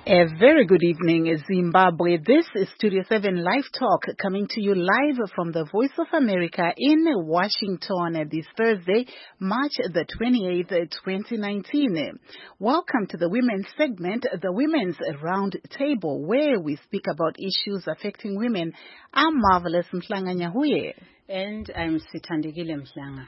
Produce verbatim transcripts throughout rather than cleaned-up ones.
A very good evening, Zimbabwe. This is Studio seven Live Talk coming to you live from the Voice of America in Washington this Thursday, March the twenty-eighth, twenty nineteen. Welcome to the women's segment, the Women's Round Table, where we speak about issues affecting women. I'm Marvelous Mhlanga Nyahuye. And I'm Sithandekile Mhlanga.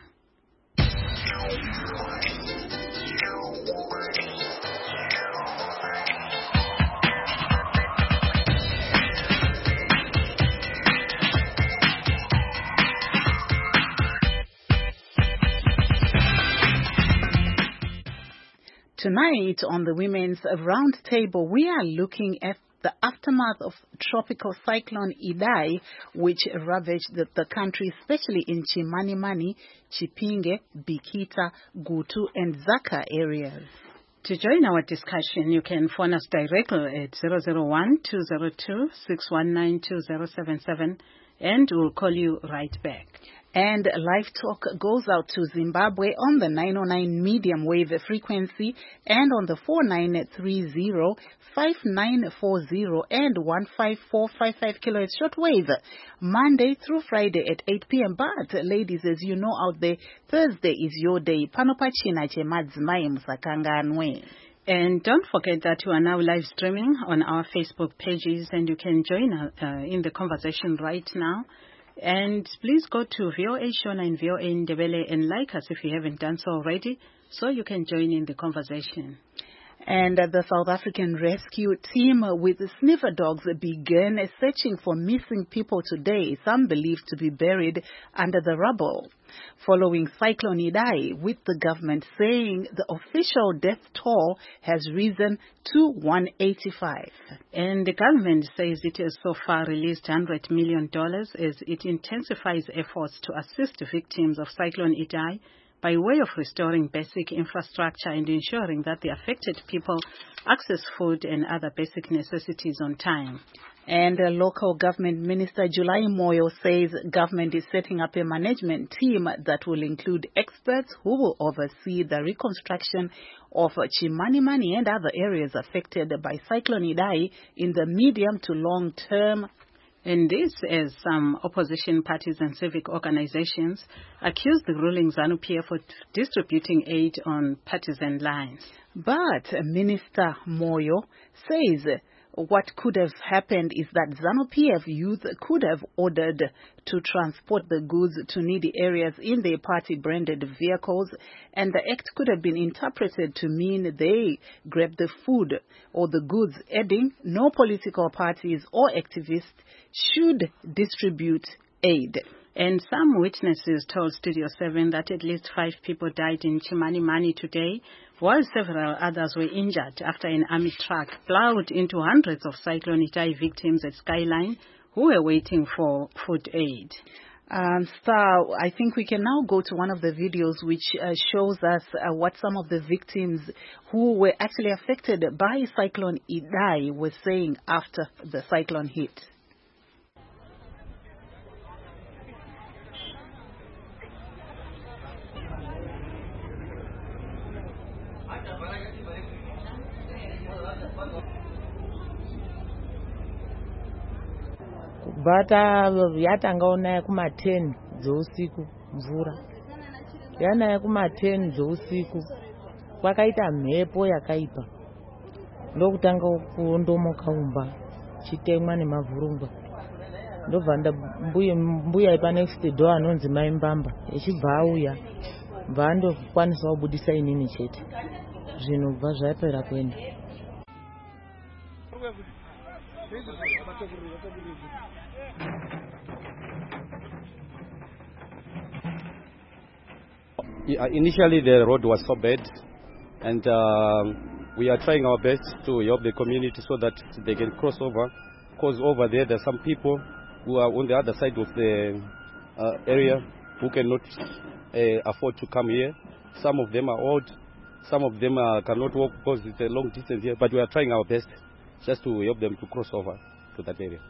Tonight on the Women's Round Table, we are looking at the aftermath of tropical cyclone Idai, which ravaged the, the country, especially in Chimanimani, Chipinge, Bikita, Gutu, and Zaka areas. To join our discussion, you can phone us directly at zero zero one, two zero two, six one nine, two zero seven seven, and we'll call you right back. And Live Talk goes out to Zimbabwe on the nine oh nine medium wave frequency and on the four nine three zero, five nine four zero and one five four five five kilohertz shortwave, Monday through Friday at eight p.m. But, ladies, as you know out there, Thursday is your day. Panopachina che madzimai musakanganwe. And don't forget that you are now live streaming on our Facebook pages, and you can join uh, in the conversation right now. And please go to V O A Show nine V O A Ndebele and like us if you haven't done so already, so you can join in the conversation. And uh, the South African rescue team with sniffer dogs began searching for missing people today, some believed to be buried under the rubble, following Cyclone Idai, with the government saying the official death toll has risen to one hundred eighty-five. And the government says it has so far released one hundred million dollars as it intensifies efforts to assist victims of Cyclone Idai by way of restoring basic infrastructure and ensuring that the affected people access food and other basic necessities on time. And uh, local government minister July Moyo says government is setting up a management team that will include experts who will oversee the reconstruction of Chimanimani and other areas affected by Cyclone Idai in the medium to long term. And this as some opposition parties and civic organizations accuse the ruling ZANU-P F of distributing aid on partisan lines. But Minister Moyo says what could have happened is that ZANU-P F youth could have ordered to transport the goods to needy areas in their party-branded vehicles, and the act could have been interpreted to mean they grabbed the food or the goods, adding no political parties or activists should distribute aid. And some witnesses told Studio seven that at least five people died in Chimanimani today, while several others were injured after an army truck plowed into hundreds of Cyclone Idai victims at Skyline who were waiting for food aid. Um, so I think we can now go to one of the videos which uh, shows us uh, what some of the victims who were actually affected by Cyclone Idai were saying after the cyclone hit. Bata yatanga onaya kuma ten dzousiku mvura yanaya kuma ten dzousiku kwakaita mhepo yakaipa ndokutanga kuondomoka umba chitemwa nemavhurungwa ndobva mbuya mbuya ipa next door anonzi mai Mbamba echibva auya bva andokwanisa kubudisa inini chete zvinhu bva zvapera kuenda. Initially, the road was so bad, and uh, we are trying our best to help the community so that they can cross over, because over there there are some people who are on the other side of the uh, area who cannot uh, afford to come here. Some of them are old, some of them uh, cannot walk because it's a long distance here, but we are trying our best just to help them to cross over to that area.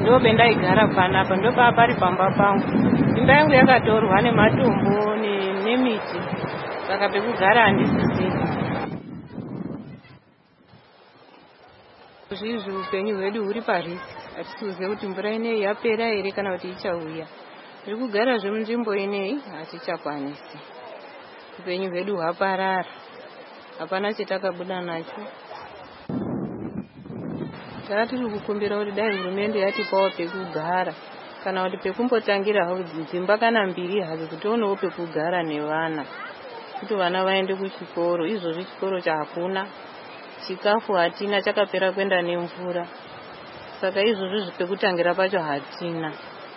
ndo bendaigara panapa ndo pari pamba pangu. Imba yangu yakatorwa nematombo nemiti saka pekugara handisisiri. Zvizvi upenyu hwedu huri parisi, hatisiuze kuti mvura ineyi yapera here kana kuti ichauya. Tiri kugara zvemunzvimbo ineyi hatichakwanisi. Upenyu hwedu hwaparara, hapana chetakabuda nacho. Saka tiri kukumbira kuti dai hurumende yatipawo pekugara kana kuti pekumbotangira hawo dzimba kana mbiri hadzo kuti tionewo pekugara nevana, kuti vana vaende kuchikoro. Izvozvi chikoro chakuna, chikafu hatina, chakapera kwenda nemvura, saka izvozvi pekutangira pacho hatina.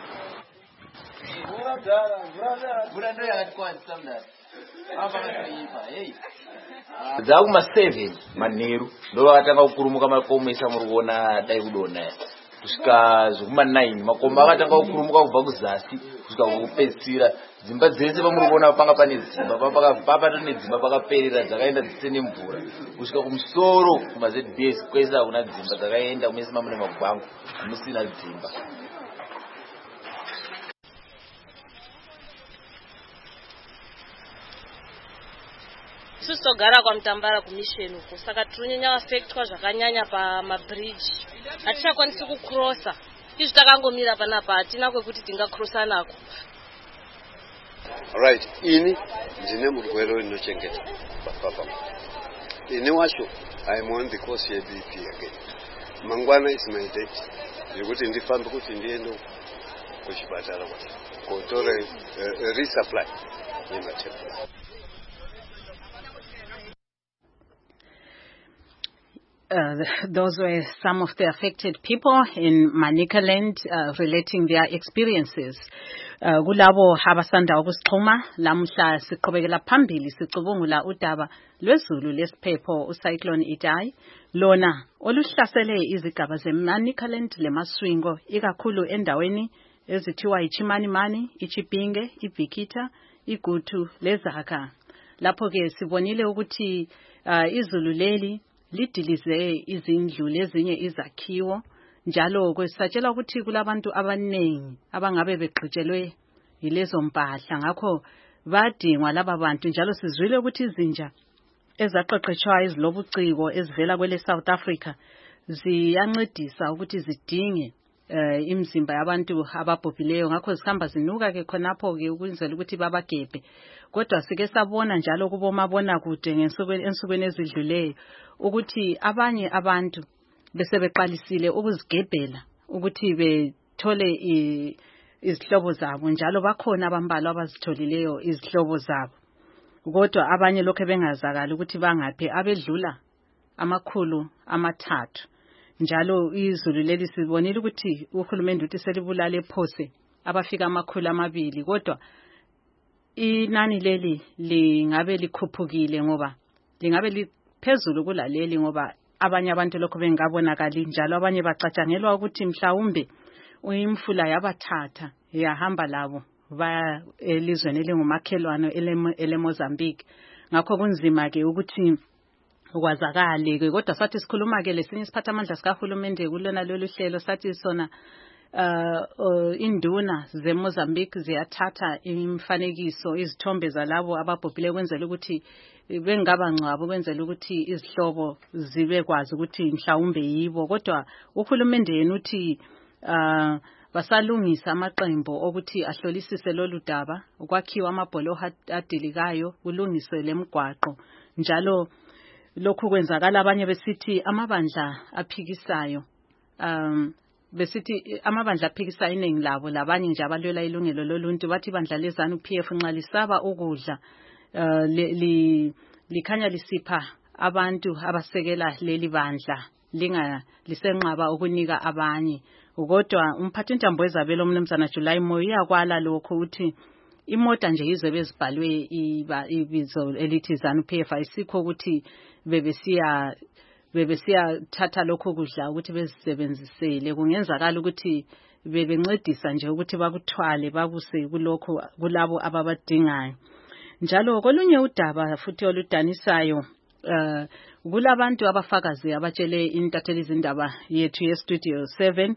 Dzakuma seven manheru ndo vakatanga kukurumuka makomo esa muri kuona dai kudona kusvika zvekuma nine makomo akatanga kukurumuka kubva kuzasi kusvika kupedzisira. Dzimba dzese pamuri kuona panga pane dzimba papato nedzimba pakaperera dzakaenda dzisine mvura kusvika kumusoro kuma Z B S kwese hakuna dzimba dzakaenda mese mamune magwangu musina dzimba. Susogara kwa Mtambara kumisheni uko saka tunonyanya affectwa zvakanyanya pa mabridge hatichakwanisi kucrossa. Izvi takangomira panapa hatina kwekuti tingacrossa nako. Right, ini ndine murwere inochengeta papa. Ini wacho I am on the course ya B P again. Mangwana is my date. Yekuti ndifambe kuti ndiende kuchipatara kotore uh, resupply yematemba. Uh, those were some of the affected people in Manicaland uh, relating their experiences. Kulabo uh, abasanda ukusixhuma lamhla siqhubekela phambili sicubungula udaba lwezulu lesiphepho uCyclone Idai lona oluhlasele izigaba zeManicaland leMaswingo ikakhulu endaweni ezithiwa iChimanimani, iChipinge, iBhikita, iGutu leZaka. Lapho ke sibonile ukuthi uh, izulu leli lidilize izindlu lezinye izakhiwo njalo kwesatshela ukuthi kulabantu abanengi abangabe begqitshelwe yilezo mpahla ngakho badingwa laba bantu njalo sizwile ukuthi izinja ezaqeqetshwa ezilobuciko ezivela kwele South Africa ziyancedisa ukuthi zidinge uh, imizimba yabantu ababhubhileyo ngakho zihamba zinuka ke khonapho ke ukwenzela ukuthi babagebhe. Kodwa sike sabona njalo kubomabona kude ngensukwini ezidluleyo ukuthi abanye abantu bese beqalisile ukuzigebhela ukuthi bethole izihlobo zabo njalo bakhona abambalwa abazitholileyo izihlobo zabo. Kodwa abanye lokho bengazakala ukuthi bangaphi abedlula amakhulu amathathu. Njalo izulu leli sibonile ukuthi uhulumende uthi selibulale phose abafika amakhulu amabili kodwa inani leli lingabe likhuphukile ngoba lingabe liphezulu kulaleli ngoba abanye abantu lokho bengabonakali njalo abanye bacatshangelwa ukuthi mhlawumbe uyimfula yabathatha yahamba labo ba elizweni elingumakhelwane eleMozambique. Ngakho kunzima ke ukuthi ukwazakale ke kodwa sathi sikhuluma ke lesinye isiphathamandla sikahulumende kulona lolu hlelo sathi sona Uh, uh, induna zeMozambique ziyathatha imfanekiso izithombe zalabo ababhubhile kwenzela ukuthi bengaba ngcwabo kwenzela ukuthi izihlobo zibe kwazi ukuthi mhlawumbe yibo kodwa uhulumende yena uthi uh, basalungisa amaqembu ukuthi ahlolisise lolu daba ukwakhiwa amabholo adilikayo kulungiswe lemigwaqo njalo lokhu kwenzakala abanye besithi amabandla aphikisayo um besithi amabandla aphikisa iningi labo labanye nje abalwela ilungelo loluntu bathi bandla lezanu P F nxa lisaba ukudla uh, li likhanya lisipha abantu abasekela leli bandla linga lisenqaba ukunika abanye. Kodwa umphathintambo wezabelo umnumzana July Moyo uyakwala lokho uthi imota nje yize bezibhalwe ibizo elithi ZANU P F ayisikho ukuthi bebesiya bebesiya thatha lokho kudla ukuthi bezisebenzisele kungenzakala ukuthi bebencedisa nje ukuthi bakuthwale babuse kulokho kulabo ababadingayo. Njalo kolunye udaba futhi oludanisayo uh, kulabantu abafakazi abatshele intatheli izindaba yethu ye Studio seven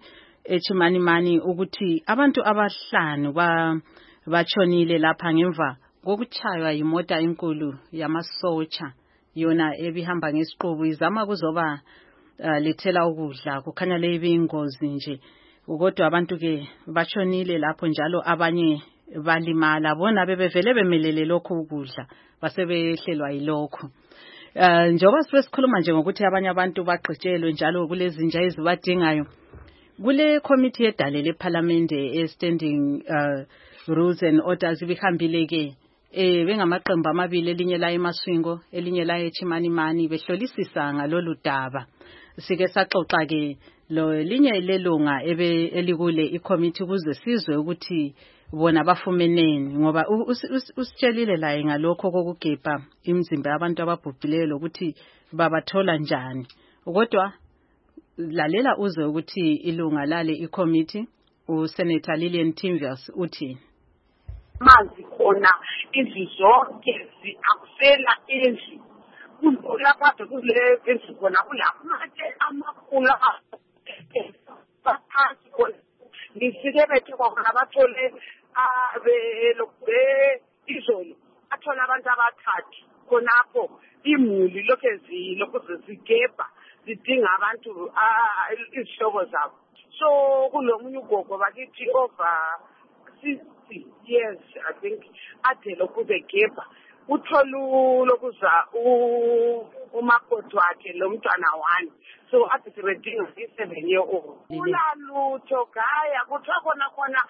eChimanimani ukuthi abantu abahlanu ba bachonile lapha ngemva kokuchaywa imota enkulu yamasotsha yona ebihamba ngesiqubu izama kuzoba uh, lethela ukudla kukhanya lebi ingozi nje kodwa abantu ke bachonile lapho njalo abanye balimala bona bebevele bemelele lokho ukudla basebehlelwa yilokho. Uh, njengoba sesikhuluma nje ngokuthi abanye abantu baqhitshelwe njalo kulezi nja ezibadingayo kule committee edale leParliament e-standing uh, rules and orders ibihambile ke eh bengamaqembu amabili elinye la eMaswingo elinye la eChimanimani behlolisisa ngalolu daba. Sike saxoxa ke lo linye lelunga ebe elikule icommittee kuze sizwe ukuthi bona bafumeneni ngoba usitshelile la ngalokho kokugebha imizimba yabantu ababhubhileyo lokuthi babathola njani. Kodwa lalela uze ukuthi ilunga lale icommittee uSenator Lillian Timvius uthi manzi khona izizonke ziakusela endli kulapha kule ezikhona kulamathe amakhulu baphansi khona ngisike bethe kwakona bathole abelokube izolo athola abantu abathathu khonapho imuli lokho zilokho zigebha zidinga abantu izihlobo zabo. So kulomunye ugogo bakithi over sixty years I think ade lokhu begebha utholu lokuza umakoti wakhe lo mntwana wani so ade sebedinga i-seven year old ulalutho gaya kuthiwa khona khona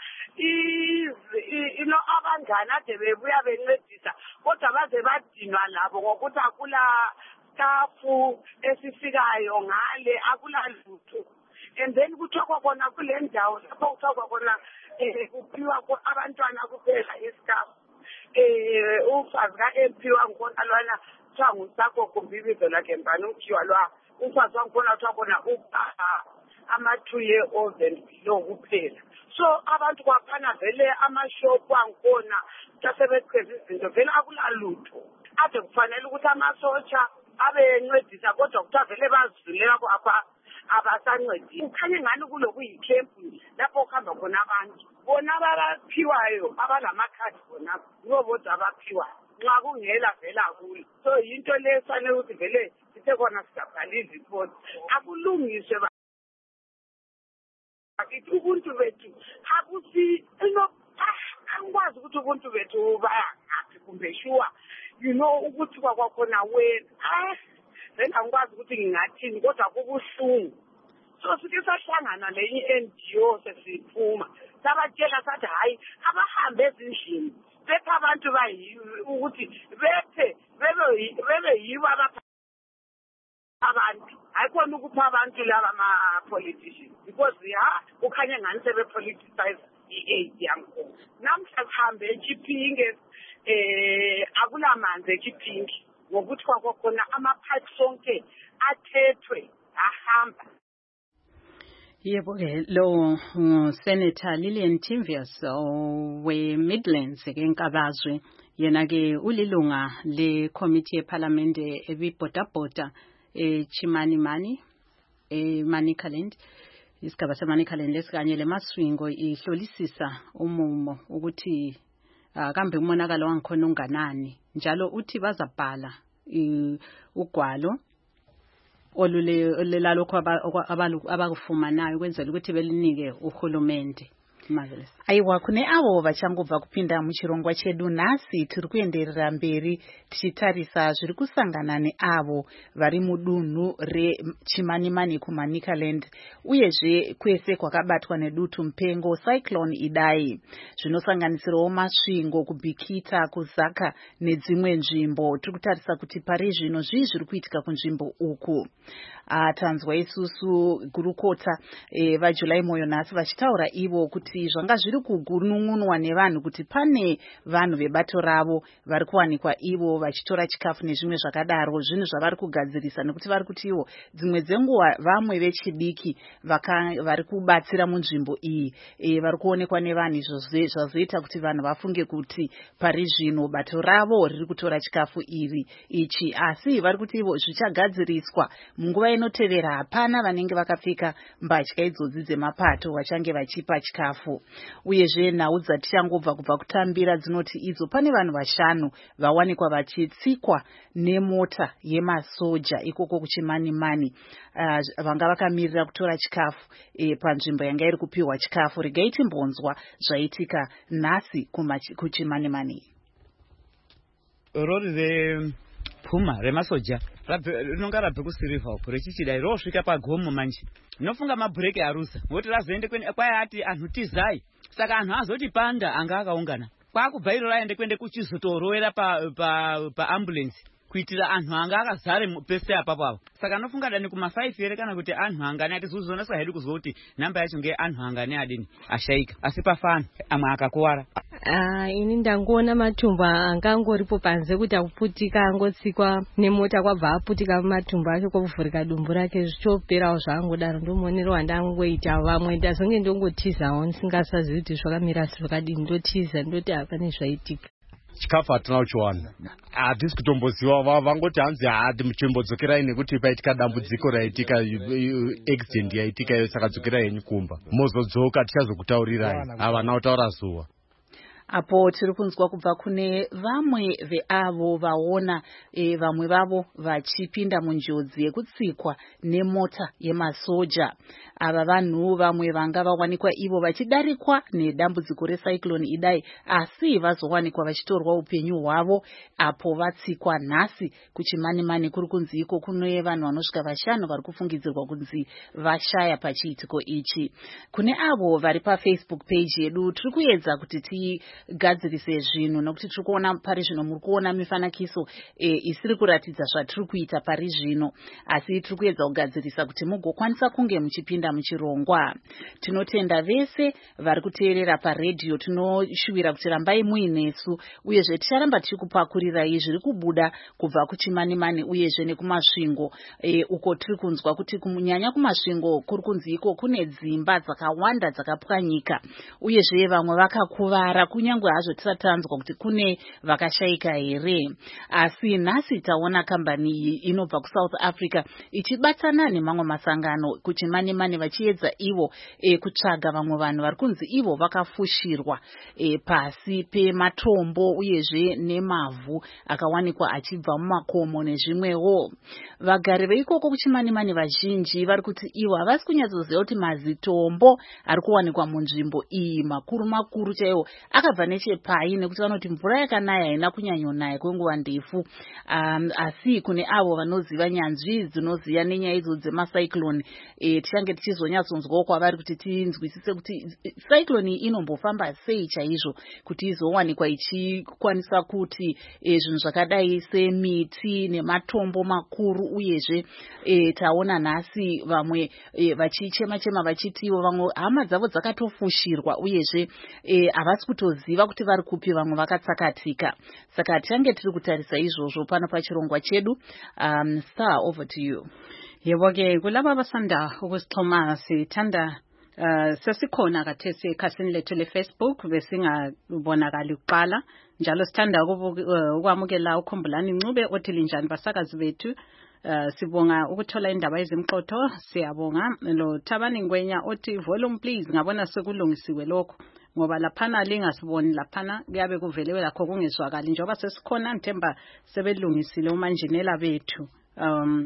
ino abangani ade bebuya bencedisa kodwa baze badinwa labo ngokuthi akula stafu esifikayo ngale akula lutho. And then kuthiwa khona kule ndawo lapho kuthiwa khona kuphiwa abantwana kuphela istafu eh ufazi ka-M P wangkhona lwana kuthiwa ngusakho kumbe ibizo lakhe mbani ukuthiwa lwa ufazi wangkhona kuthiwa khona ama-two year old and below kuphela. So abantu kwaphana vele amashopu angkhona tasebeqheza izinto vele akulalutho ade kufanele ukuthi amasotsha abe encedisa kodwa kuthiwa vele bazivulela kwapha abasancedisi. Kukhanya engani kuloku yicampu lapho kuhamba khona abantu bona abaphiwayo abalamakhadi bona yibo bodwa abaphiwayo nxa kungela vela kulo. So yinto le fanele ukuthi vele sithe khona sigabhalile report akulungiswe bakithi ubuntu bethu akusi ino angikwazi ukuthi ubuntu bethu baya ngaphi kumbe sure you know ukuthi kwakhona wena ah then angikwazi ukuthi ngingathini kodwa kubuhlungu. So sike sahlangana lenye N G O sesiphuma sabatshela sathi hayi abahambe ezindlini bethe abantu bayiwe ukuthi bethe bebe bebe yibo abapha abantu ayikona ukupha abantu laba ama-politicians because ya ukhanye ngani sebe-politicize i-aid yangu. Namhla sihambe eChipinge eh akulamanzi eChipinge ngokuthi kwakhona ama-pipe sonke athethwe ahamba. Yebo ke lo Senator Lillian Timvius we Midlands ke eNkabazwe yena ke ulilunga le committee yeParliament ebibhodabhoda eChimanimani eManicaland isigaba seManicaland lesikanye leMaswingo ihlolisisa umumo ukuthi kambe umonakalo wangikhona unganani njalo uthi bazabhala ugwalo olule lalokho abakufumanayo kwenzela ukuthi belinike uhulumende. Marvelous. Aiwa kune avo vachangobva kupinda muchirongwa chedu nhasi tiri kuenderera mberi tichitarisa zviri kusangana neavo vari mudunhu reChimanimani kuManicaland uyezve kwese kwakabatwa nedutu mupengo cyclone Idai zvinosanganisirawo Masvingo kuBikita kuzaka nedzimwe nzvimbo. Tiri kutarisa kuti pari zvino zvii zviri kuitika kunzvimbo uku. Uh, tanzwa isusu gurukota eh, vaJulai Moyo nhasi vachitaura ivo kuti kuti zvanga zviri kugunun'unwa nevanhu kuti pane vanhu vebato ravo vari kuwanikwa ivo vachitora chikafu nezvimwe zvakadaro, zvinhu zvavari kugadzirisa, nekuti vari kuti ivo dzimwe dzenguva vamwe vechidiki vari kubatsira munzvimbo iyi e, vari kuonekwa nevanhu, izvo zvazoita kuti vanhu vafunge kuti pari zvino bato ravo riri kutora chikafu iri ichi, asi vari kuti ivo zvichagadziriswa munguva inotevera. Hapana vanenge vakapfeka mbatya idzodzi dzemapato vachange vachipa chikafu. Uyezve nhau dzatichangobva kubva kutambira dzinoti idzo pane vanhu vashanu vawanikwa vachitsikwa nemota yemasoja ikoko kuchimanimani, uh, vanga vakamirira kutora chikafu e, panzvimbo yanga iri kupiwa chikafu. Regai timbonzwa zvaitika nhasi kuchimanimani. Rori repuma remasoja rinonga rabve kuSilver Oak richichidai rosvika pagomo manje nofunga mabhureki arusa woti razoende kwaya ati anhu tizai, saka anhu azoti panda anga akaungana kwakubva iro raende kwende kuchizotorowera pa, pa, pa ambulance kuitira anhu anga akazare pese apapo apo. Saka nofunga dani kuma five ere kana kuti anhu angane atizozonasa hedu kuzwa kuti namba yacho nge anhu angane adini ashaika, asi pafana amwe akakuwara. Ah, ini ndangoona matumbu angangoripo panze kuti akuputika, angotsikwa nemota kwabva aputika matumbu acho kwavhurika dumbu rake zvichoperawo zvaangodaro. Ndomuonero wandangoita vamwe ndazonge ndongotizawo ndisingasazivi kuti zvakamira zvakadini, ndotiza ndoti hapane zvaitika. Chikafu hatina kuchiwana, hatisi kutomboziva, vangoti hanzi hati muchimbodzokerai nekuti paitika dambudziko raitika accident yaitika iyo, saka dzokerai henyu kumba mozodzoka tichazokutaurirai. Havana kutaura zuva. Apo tiri kunzwa kubva kune vamwe veavo vaona e, vamwe vavo vachipinda munjodzi yekutsikwa nemota yemasoja. Ava vanhu vamwe vanga vawanikwa ivo vachidarikwa nedambudziko recyclone Idai, asi vazowanikwa vachitorwa upenyu hwavo apo vatsikwa nhasi kuchimanimani. Kuri kunzi iko kune vanhu vanosvika vashanu vari kufungidzirwa kunzi vashaya pachiitiko ichi. Kune avo vari paFacebook page yedu tiri kuedza kuti ti gadzirise zvinhu, nokuti tiri kuona pari zvino muri kuona mifanakiso e, isiri kuratidza zvatiri kuita pari zvino, asi tiri kuedza kugadzirisa kuti mugokwanisa kunge muchipinda muchirongwa. Tinotenda vese vari kuteerera paredhiyo, tinoshuvira kuti rambai muinesu, uyezve ticharamba tichikupakurirai zviri kubuda kubva kuchimanimani uyezve nekumasvingo e, uko tiri kunzwa kuti kunyanya kumasvingo kuri kunzi iko kune dzimba dzakawanda dzakapwanyika, uyezve vamwe vakakuvara, kunyange hazvo tisati tanzwa kuti kune vakashaika here. Asi nhasi taona kambani iyi inobva kuSouth Africa ichibatana nemamwe masangano kuchimanimani vachiedza ivo e, kutsvaga vamwe vanhu vari kunzi ivo vakafushirwa e, pasi pematombo uyezve nemavhu akawanikwa achibva mumakomo nezvimwewo. Vagari veikoko kuchimanimani vazhinji vari kuti ivo havasi kunyatsoziva kuti mazitombo ari kuwanikwa munzvimbo iyi makuru makuru chaiwo akabva nechepai, nekuti vanoti mvura yakanaya haina kunyanyonaya kwenguva ndefu. Um, asi kune avo vanoziva nyanzvi dzinoziva nenyaya idzo dzemacyclone e, tichange tichizonyatsonzwawo kwavari kuti tinzwisise kuti cyclone inombofamba sei chaizvo kuti izowanikwa ichikwanisa kuti e, zvinhu zvakadai semiti nematombo makuru. Uyezve e, taona nhasi vamwe e, vachichema chema vachitiwo vamwe hama dzavo dzakatofushirwa, uyezve havasi e, kutoziva kuti vari kupi, vamwe vakatsakatika. Saka tichange tiri kutarisa izvozvo pano pachirongwa chedu. um, Star, over to you. Yebo ke kulaba basanda ukusixhuma sithanda uh, sesikhona kathesi ekhasini lethu leFacebook besingabonakali kuqala, njalo sithanda ukwamukela uh, ukhumbulani Ncube othi linjani basakazi bethu. Uh, sibonga ukuthola indaba ezimqotho, siyabonga. Lo Thabani Ngwenya othi volume please, ngabona sekulungisiwe lokho ngoba laphana lingasiboni, laphana kuyabe kuvelewe lakho kungezwakali, njengoba sesikhona ngithemba sebelungisile umanjinela bethu um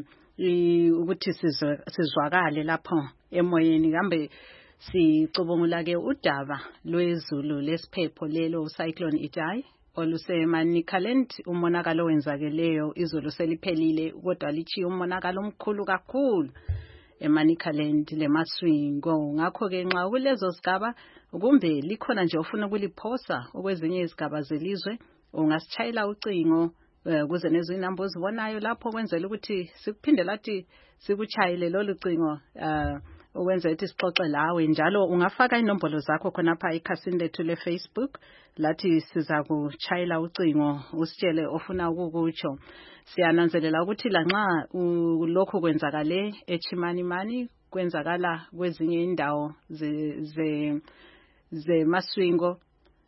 ukuthi sizwakale lapho emoyeni. Kambe sicubungula ke udaba lwezulu lesiphepho lelo ucyclone Idai oluseManicaland. Umonakalo wenzakeleyo izulu seliphelile, kodwa lichi umonakalo omkhulu kakhulu eManicaland lemaswingo. Ngakho ke nxa kulezo sigaba kumbe likhona nje ufuna ukuliphosa okwezinye izigaba zelizwe, ungasitshayela ucingo kuze nezinamba ozibonayo lapho kwenzela ukuthi sikuphinde lathi sikuchayile lolu cingo uh, uwenze ukuthi sixoxe lawe njalo ungafaka inombolo zakho khonapha ekhasini lethu le-Facebook lathi siza kuchayela ucingo usitshele ofuna ukukutsho. Siyananzelela ukuthi lanxa lokho kwenzakale eChimanimani kwenzakala kwezinye indawo ze ze zeMaswingo,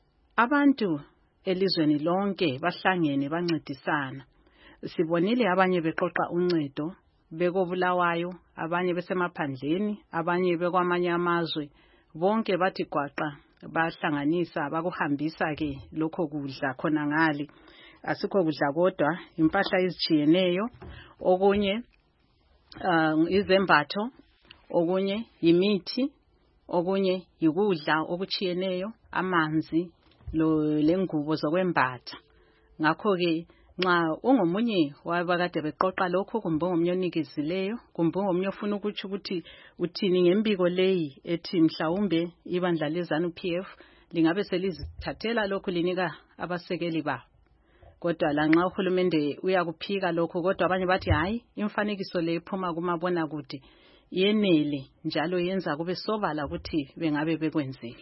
abantu elizweni lonke bahlangene bancedisana. Sibonile abanye beqoqa uncedo bekobulawayo, abanye besemaphandleni, abanye bekwamanye amazwe, bonke bathi gwaqa bahlanganisa bakuhambisa ke lokho kudla khona ngale. Asikho kudla kodwa impahla ezijiyeneyo, okunye uh, izembatho, okunye yimithi, okunye yikudla okuchiyeneyo, amanzi lo lengubo zokwembatha. Ngakho ke nxa ungomunye wabakade beqoqa lokho, kumbe ungomnye onikezileyo, kumbe ungomnye ofuna ukuthi ukuthi uthini ngembiko leyi ethi mhlawumbe ibandla leZANU P F lingabe selizithathela lokho linika abasekeli ba. Kodwa lanxa uhulumende uyakuphika lokho, kodwa abanye bathi hayi imfanekiso le iphuma kumabona kude yenele njalo yenza kube sobala ukuthi bengabe bekwenzile.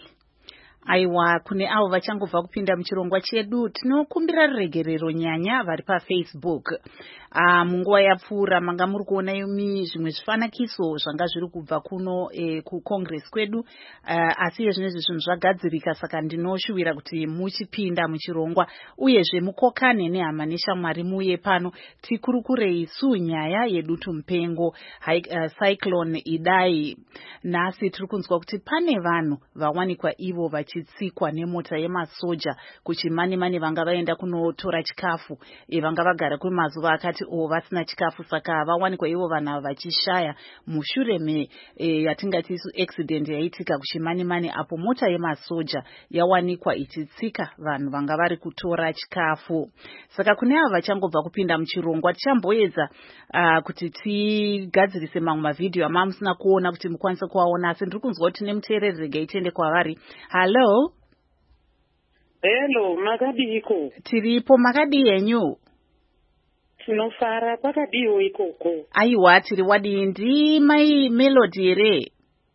Aiwa, kune avo vachangobva kupinda muchirongwa chedu tinokumbira regerero nyanya vari paFacebook. Uh, munguva yapfuura manga muri kuona zvimwe zvifanakiso zvanga zviri kubva kuno eh, kuCongress kwedu, uh, asi zvinezvi zvinhu zvagadzirika, saka ndinoshuvira kuti muchipinda muchirongwa uyezve mukokane nehama neshamwari muye pano tikurukurei su nyaya yedutu mupengo uh, Cyclone Idai. Nhasi tiri kunzwa kuti pane vanhu vawanikwa ivo vachitsikwa nemota yemasoja kuChimanimani vanga vaenda kunotora chikafu, e, vanga vagara kwemazuva akati o vasina chikafu, saka vawanikwa ivo vanhu vachishaya mushure me e, yatingati isu accident yaitika kuChimanimani apo mota yemasoja yawanikwa ichitsika vanhu vanga vari kutora chikafu. Saka kune ava vachangobva kupinda muchirongwa tichamboedza uh, kuti tigadzirise mamwe mavhidhiyo ama musina kuona kuti mukwanise kuaona, asi ndiri kunzwa kuti nemuteereri regai tiende kwavari. Hello. Hello, makadiko. Tiripo, makadi yenyu? Tinofara pakadiwo ikoko. Aiwa, tiri wadi ndi mai Melody ere.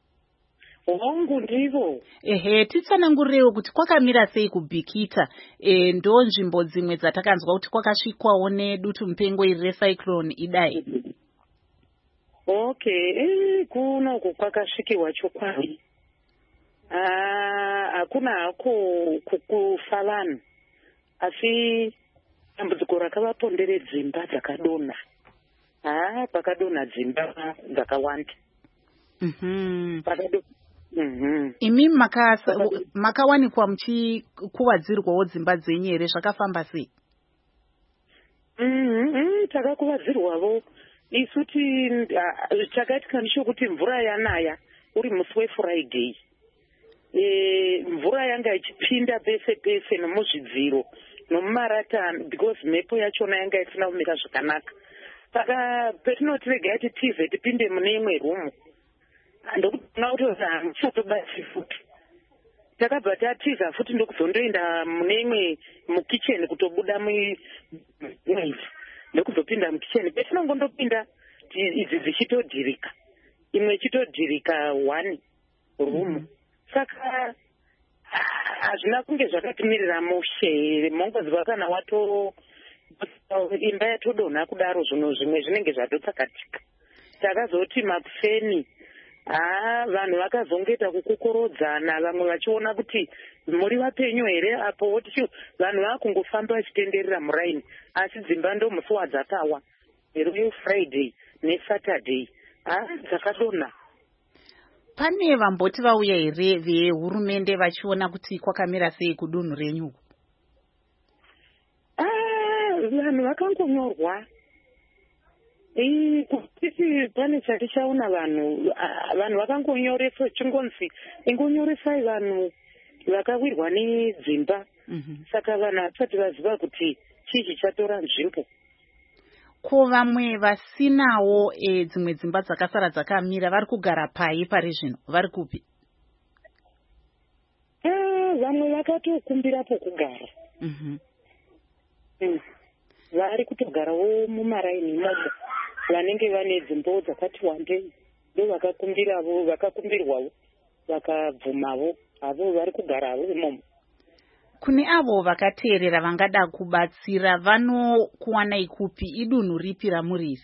Hongu ndivo. Ehe, titsanangurewo kuti kwakamira sei kubhikita. E, ndo nzvimbo dzimwe dzatakanzwa kuti kwakasvikwawo nedutu mupengo iri reCyclone Idai. Okay, eh, kuno kwakasvikiwa chokwadi. Ah, hakuna hako kukufa vanhu, asi dambudziko rakavaponderedza dzimba dzakadonha. Ah, pakadonha dzimba dzakawanda. Mhm. Pakado Mhm. Imi makasa makawanikwa muchikuvadzirwawo dzimba dzenyu ere, zvakafamba sei? Mhm, takakuvadzirwawo. Isuti chakaitika ndechekuti mvura yanaya uri musi weFriday. E, mvura yanga ichipinda pese pese nomuzvidziro nomumaratani because mhepo yachona yanga isina kumira zvakanaka. Saka petinoti regai kuti tize tipinde mune imwe rumu, ndokuona kuti hamuchatobasi futi. Takabva tatiza futi ndokuzondoenda mune imwe mukicheni kutobuda mweizi ndokuzopinda mukicheni. Petinongondopinda idzi dzichitodhirika, imwe ichitodhirika one rumu. Saka hazvina kunge zvakatimirira mushe, mongoziva kana wato imba yatodonha kudaro zvinhu zvimwe zvinenge zvatotsakatika. Takazoti makufeni, ah, vanhu vakazongoita kukokorodzana, vamwe vachiona kuti muri vapenyu here apo woti vanhu vakungofamba vachitenderera muraini, asi dzimba ndo musi wadzakawa ero Friday neSaturday. Ah, dzakadonha. Pane vamboti vauya here vehurumende vachiona kuti kwakamira sei kudunhu renyu? Ah, vanhu vakangonyorwa. Eh, kuti pane chatichaona vanhu, vanhu vakangonyoresa chingonzi ingonyoresai vanhu vakawirwa nedzimba. Mhm. Saka vanhu hatisati vaziva kuti chii chichatora nzvimbo. Ko vamwe vasinawo e, dzimwe dzimba dzakasara dzakamira vari kugara pai pari zvino, vari kupi? Ah, vamwe vakatokumbira pokugara. Mhm. Mm. Vari kutogarawo mumaraini imomo, vanenge vane dzimba dzakati wandei. ndo vakakumbiravo vakakumbirwawo vakabvumavo avo vari kugaravo imomo. Kune avo vakateerera vangada kubatsira vanokuwanai kupi? Idunhu ripi ramuriri?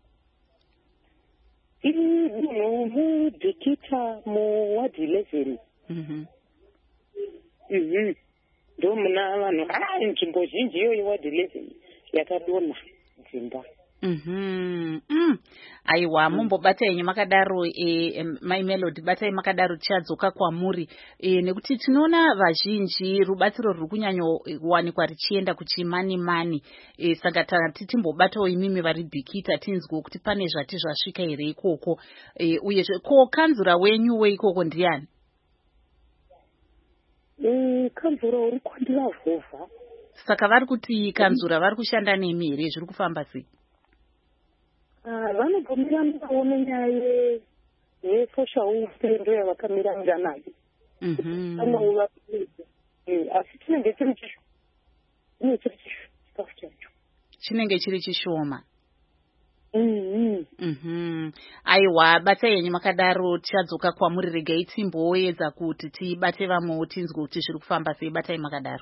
iri dunhu mubhikita muwadi eleven. Mhm. Mhm. Ndo muna vanhu ah nzvimbo zhinji iyo yewadi eleven yakadonha dzimba. Mhm. Mm. Aiwa, mumbobata yenyu makadaro e, My Melody, batai makadaro tichadzoka kwamuri e, nekuti tinoona vazhinji rubatsiro ruri kunyanyowanikwa richienda kuchimani mani e, saka tati timbobatawo imimi vari Bhikita tinzwe kuti pane zvati zvasvika here ikoko e, uyezve ko kanzura wenyu weikoko ndiani? Eh, kanzura uri kwandira vhovha. Saka vari kuti kanzura vari kushanda nemi here, zviri kufamba sei? Ah, vanobvumiranawo nenyaya yesocial welfare ndo yavakamiranira nayo. Mhm. Asi chinenge chiri chisho chine chiri chisho chikafu chacho chinenge chiri chishoma. Mhm. Mhm. Aiwa, bata yenyu makadaro tichadzoka kwamuri, regai timboedza kuti tibate vamwewo tinzwe kuti zviri kufamba sei. Batai makadaro.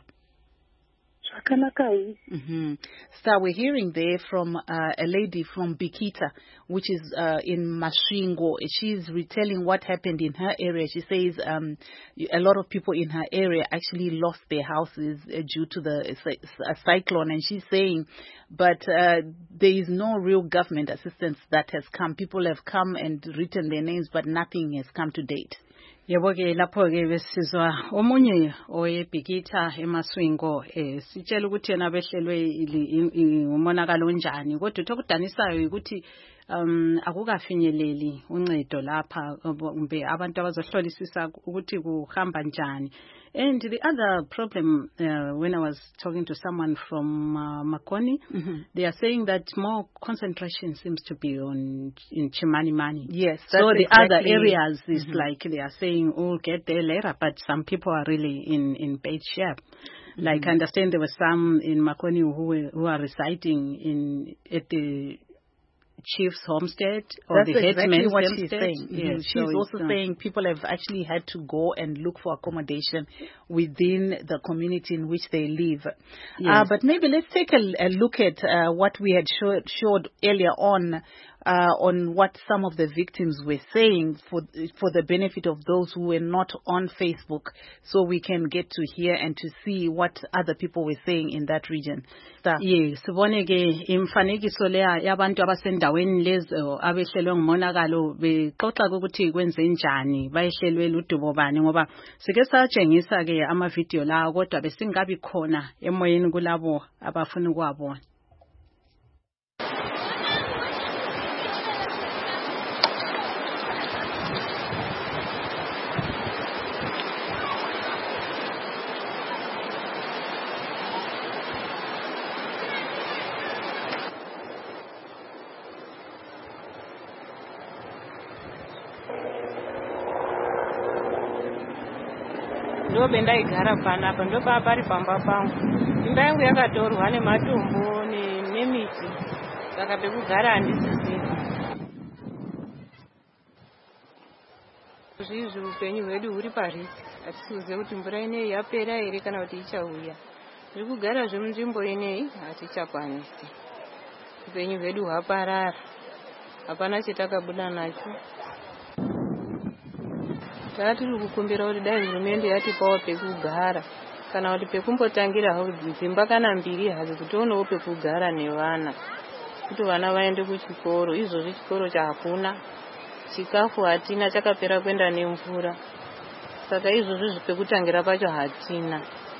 Mm-hmm. So we're hearing there from uh, a lady from Bhikita, which is uh, in Masvingo. She's retelling what happened in her area. She says um, a lot of people in her area actually lost their houses uh, due to the uh, cyclone. And she's saying, but uh, there is no real government assistance that has come. People have come and written their names, but nothing has come to date. Yebo ke lapho ke besizwa omunye oyeBhikita eMasvingo eh sitshela ukuthi yena behlelwe umonakalo onjani, kodwa ukudanisayo ukuthi um akukafinyeleli uncedo lapha kumbe abantu abazohlolisisa ukuthi kuhamba njani. And the other problem, uh, when I was talking to someone from uh, Makoni, mm-hmm. they are saying that more concentration seems to be on in Chimanimani. Yes. So the exactly. other areas is mm-hmm. like they are saying, oh, get there later, but some people are really in, in bad shape. Mm-hmm. Like I understand there were some in Makoni who were, who are residing in at the chief's homestead or That's the exactly headsman's what homestead. she's saying. Yes, mm-hmm. She's so also saying people have actually had to go and look for accommodation within the community in which they live. Yes. Uh, but maybe let's take a, a look at uh, what we had showed, showed earlier on uh, on what some of the victims were saying for for the benefit of those who were not on Facebook, so we can get to hear and to see what other people were saying in that region. Star. Yes, sibone ke imfanekiso leya yabantu abasendaweni lezo abehlelwe ngumonakalo bexoxa ukuthi kwenze njani, bayehlelwe ludubo bani, ngoba sike satshengisa ke ama video lawo kodwa besingabi khona emoyeni kulabo abafuna ukwabona. Ndo bendaigara panapa ndo pari pamba pangu. Imba yangu yakatorwa nematombo nemiti, saka pekugara handisisiri. Zvizvi upenyu hwedu huri parisi, hatikuziva kuti mvura ineyi yapera here kana kuti ichauya. Zviri kugara zvemunzvimbo ineyi hatichakwanisi. Upenyu hwedu hwaparara, hapana chatakabuda nacho. Tiri kukumbira kuti dai hurumende yatipawo pekugara kana kuti pekumbotangira hawo dzimba kana mbiri hadzo kuti tionewo pekugara nevana, kuti vana vaende kuchikoro. Izvozvi chikoro chakuna, chikafu hatina, chakapera kuenda nemvura, saka izvozvi pekutangira pacho hatina.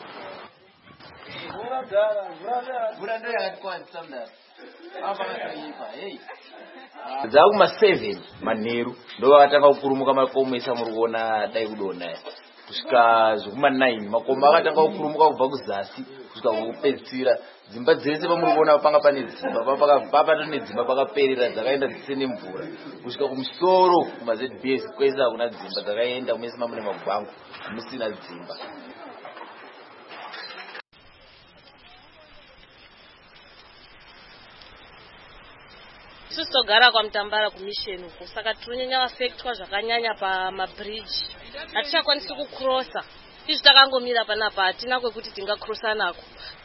Dzakuma seven manheru ndo vakatanga kukurumuka makomo esa muri kuona dai kudona kusvika zvekuma nine makomo akatanga kukurumuka kubva kuzasi kusvika kupedzisira. Dzimba dzese pamuri kuona panga pane dzimba papato nedzimba pakaperera dzakaenda dzisine mvura kusvika kumusoro kuma Z B S kwese hakuna dzimba dzakaenda, mese mamune magwangu musina dzimba. isusu togara kwaMutambara kumisheni uko saka tinonyanya affectwa zvakanyanya pamabridge hatichakwanisi kucrossa izvi takangomira panapa hatina kwekuti tingacrossa nako.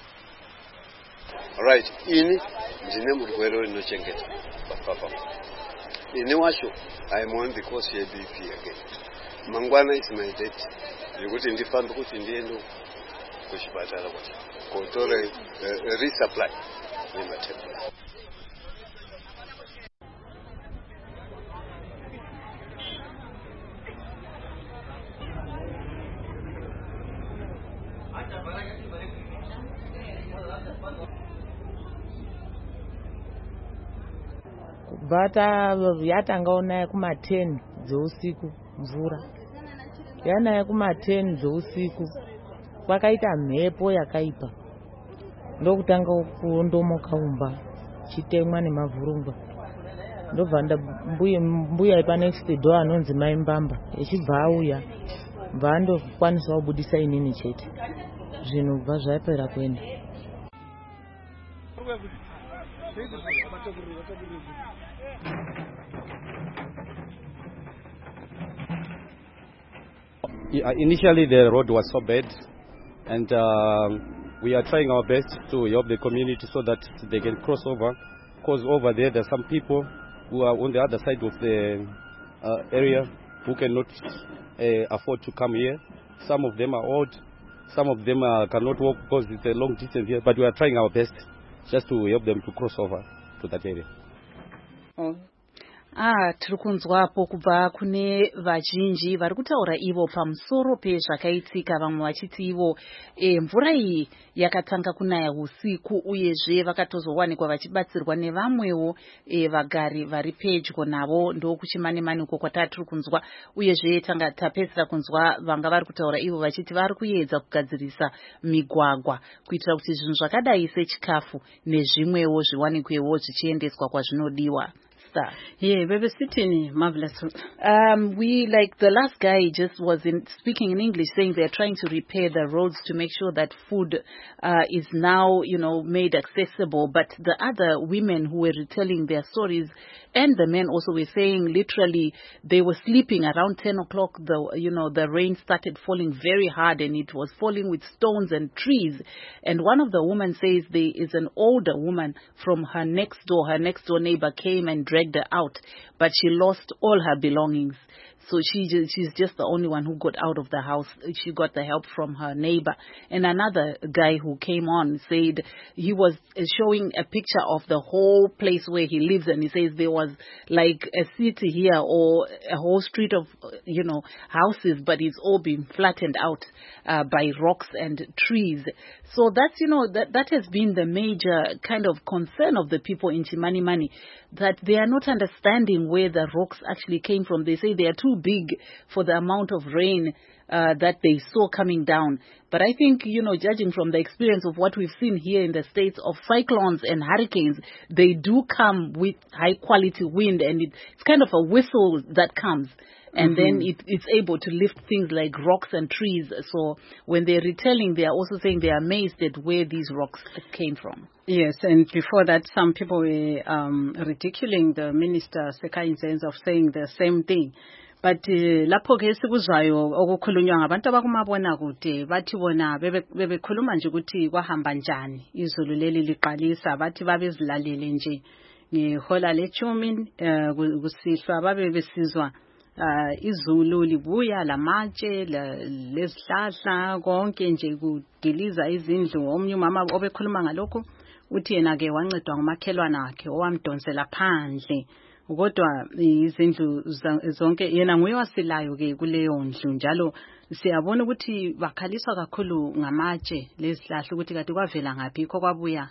Right, ini ndine murwere rinochengeta baba. Ini wacho I am on the course here B P again. Mangwana is my date. Yekuti ndifambe kuti ndiende kuchipatara kuti kotore uh, resupply nematablet. Bata yatangaona kuma ten dzeusiku mvura. Yana kuma ten dzeusiku kwakaita mhepo yakaipa. Ndokutanga kuondomoka umba chitemwa nemavhurungwa. Ndobva mbuya mbuya ipa next door anonzi Mai Mbamba echibva auya mbando kwanisa kubudisa inini chete. Zvinhu bva zvapera kuenda. Initially, the road was so bad, and uh, we are trying our best to help the community so that they can cross over. Because over there, there are some people who are on the other side of the uh, area who cannot uh, afford to come here. Some of them are old, some of them uh, cannot walk because it's a long distance here. But we are trying our best just to help them to cross over to that area. Oh. Ah, tiri kunzwapo kubva kune vazhinji vari kutaura ivo pamusoro pezvakaitika, vamwe vachiti ivo e, mvura iyi yakatanga kunaya usiku uyezve vakatozowanikwa vachibatsirwa nevamwewo e, vagari vari pedyo navo. Ndo kuchimane mane uko kwatiri kunzwa, uyezve tanga tapedzera kunzwa vanga vari kutaura ivo vachiti vari kuedza kugadzirisa migwagwa kuitira kuti zvinhu zvakadai sechikafu nezvimwewo zviwanikwewo zvichiendeswa kwazvinodiwa. Yeah, baby sitting marvelous. Um, we like the last guy just was in, speaking in English, saying they're trying to repair the roads to make sure that food uh, is now, you know, made accessible. But the other women who were retelling their stories and the men also were saying literally they were sleeping around ten o'clock. The you know the rain started falling very hard and it was falling with stones and trees. And one of the women says there is an older woman from her next door. Her next door neighbor came and dragged her out, but she lost all her belongings. So she just, she's just the only one who got out of the house. She got the help from her neighbor. And another guy who came on said he was showing a picture of the whole place where he lives. And he says there was like a city here or a whole street of, you know, houses, but it's all been flattened out uh, by rocks and trees. So that's, you know, that, that has been the major kind of concern of the people in Chimanimani, that they are not understanding where the rocks actually came from. They say they are too big for the amount of rain uh, that they saw coming down. But I think, you know, judging from the experience of what we've seen here in the States of cyclones and hurricanes, they do come with high quality wind, and it, it's kind of a whistle that comes. And mm-hmm. then it, it's able to lift things like rocks and trees. So when they're retelling, they are also saying they are amazed at where these rocks came from. Yes, and before that, some people were um, ridiculing the minister, Sekai Nzenze, of saying the same thing. But lapho ke sikuzwayo okukhulunywa ngabantu abakumabona kude bathi bona bebekhuluma nje ukuthi kwahamba njani izulu leli liqalisa, bathi babezilalele nje ngehola lechumi kusihlwa babe besizwa Uh, izulu libuya lamatshe lezihlahla konke nje kudiliza izindlu. Omnye umama obekhuluma ngalokho uthi yena ke wancedwa ngumakhelwana wakhe owamdonsela phandle, kodwa izindlu zonke yena nguye wasilayo ke kuleyo ndlu. Njalo siyabona ukuthi bakhaliswa kakhulu ngamatshe lezihlahla ukuthi kade kwavela ngaphi kho kwabuya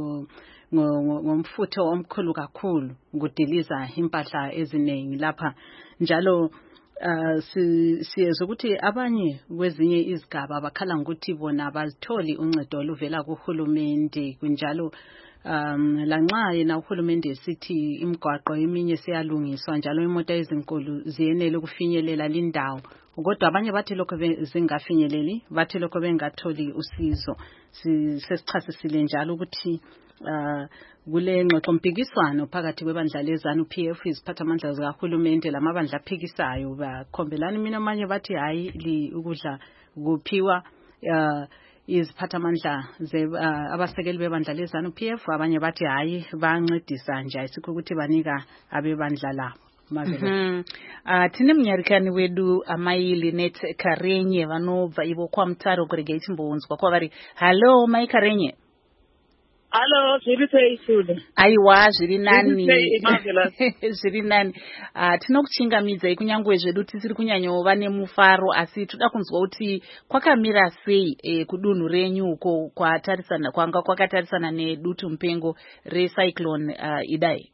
ngomfutho omkhulu kakhulu kudiliza impahla eziningi lapha. Njalo uh, siyezwa ukuthi abanye kwezinye izigaba bakhala ngokuthi bona bazitholi uncedo oluvela kuhulumende. Kunjalo um lanxa yena uhulumende sithi imigwaqo eminye siyalungiswa njalo imoto ezinkulu ziyenele ukufinyelela lindawo, kodwa abanye bathi lokho zingafinyeleli, bathi lokho bengatholi usizo. sesichasisile njalo ukuthi uh kule ngxoxo mpikiswano phakathi kwebandla leZANU P F iziphathamandla zikahulumende lamabandla aphikisayo bakhombelana mina manje bathi hayi ukudla kuphiwa uh iziphathamandla ze uh, abasekeli bebandla leZANU P F abanye bathi hayi bancedisa nje ayisikho ukuthi banika abebandla labo. Mm-hmm. Uh, tine mnyarikani wedu amai Linet Karenye vanobva ivo kwa Mutare kurege ichimbonzwa kwa vari hello mai Karenye. Hello, zviri sei Shude? Aiwa, zviri nani. Zviri nani. Uh, tinokuchingamidzai kunyangwe zvedu tisiri kunyanyova nemufaro asi toda kunzwa kuti kwakamira sei eh, kudunhu renyu uko kwatarisana kwanga kwakatarisana nedutu mupengo recyclone uh, Idai.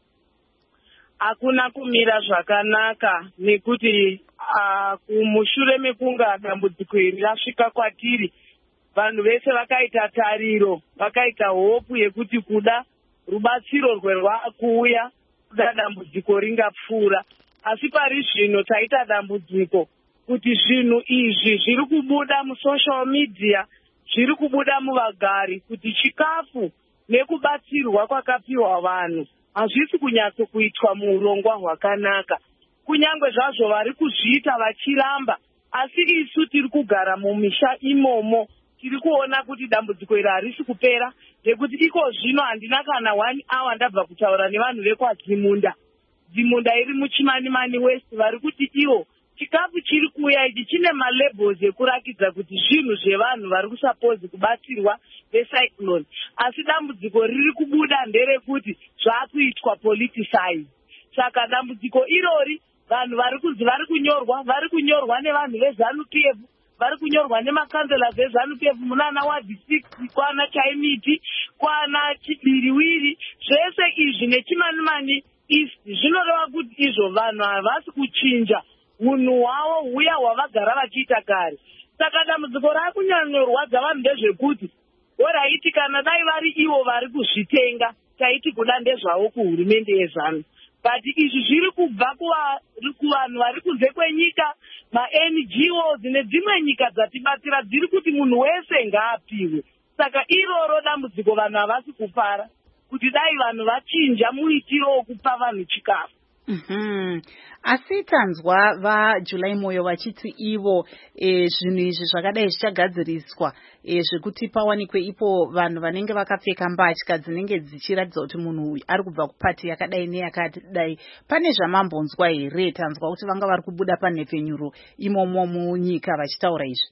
Hakuna kumira zvakanaka nekuti uh, kumushure mekunga dambudziko iri rasvika kwatiri vanhu vese vakaita tariro vakaita hopu yekuti kuda rubatsiro rwekuuya kuda dambudziko ringapfuura asi pari zvino taita dambudziko kuti zvinhu izvi zviri kubuda musocial media zviri kubuda muvagari kuti chikafu nekubatsirwa kwakapiwa vanhu hazvisi kunyatso kuitwa muurongwa hwakanaka kunyange zvazvo vari kuzviita vachiramba asi isu tiri kugara mumisha imomo tiri kuona kuti dambudziko iri harisi kupera nekuti iko zvino handina kana one hour ndabva kutaura nevanhu vekwadzimunda dzimunda iri muchimanimani west vari kuti ivo chikafu chiri kuuya ichi chine malabels ekurakidza kuti zvinhu zvevanhu vari kusapozi kubatsirwa vecyclone asi dambudziko riri kubuda nderekuti zvaakuitwa politicize saka dambudziko irori vanhu vari kunzi vari kunyorwa vari kunyorwa nevanhu veZANU P F vari kunyorwa nemakanzela veZANU P F munana wadi six kwana Chaimiti kwana Chibiriwiri zvese izvi nechimanimani east zvinoreva kuti izvo vanhu havasi kuchinja unhu hwavo huya hwavagara vachiita kare saka dambudziko rava kunyanyorwadza vanhu ndezvekuti oraiti kana dai vari ivo vari kuzvitenga taiti kuda ndezvavo kuhurumende yeZANU but izvi zviri kubva kuvanhu vari kunze kwenyika ma-N G Os nedzimwe nyika dzatibatsira dziri kuti munhu wese ngaapiwe saka iroro dambudziko vanhu havasi kufara kuti dai vanhu vachinja muitiro wokupa vanhu chikafu. Mm-hmm. Asi tanzwa vaJuly Moyo vachiti ivo e, zvinhu izvi zvakadai zvichagadziriswa e, zvekuti pawanikwe ipo vanhu vanenge vakapfeka mbatya dzinenge dzichiratidza kuti munhu uyu ari kubva kupati yakadai neyakadai pane zvamambonzwa here tanzwa kuti vanga vari kubuda panhepfenyuro imomo munyika vachitaura izvi?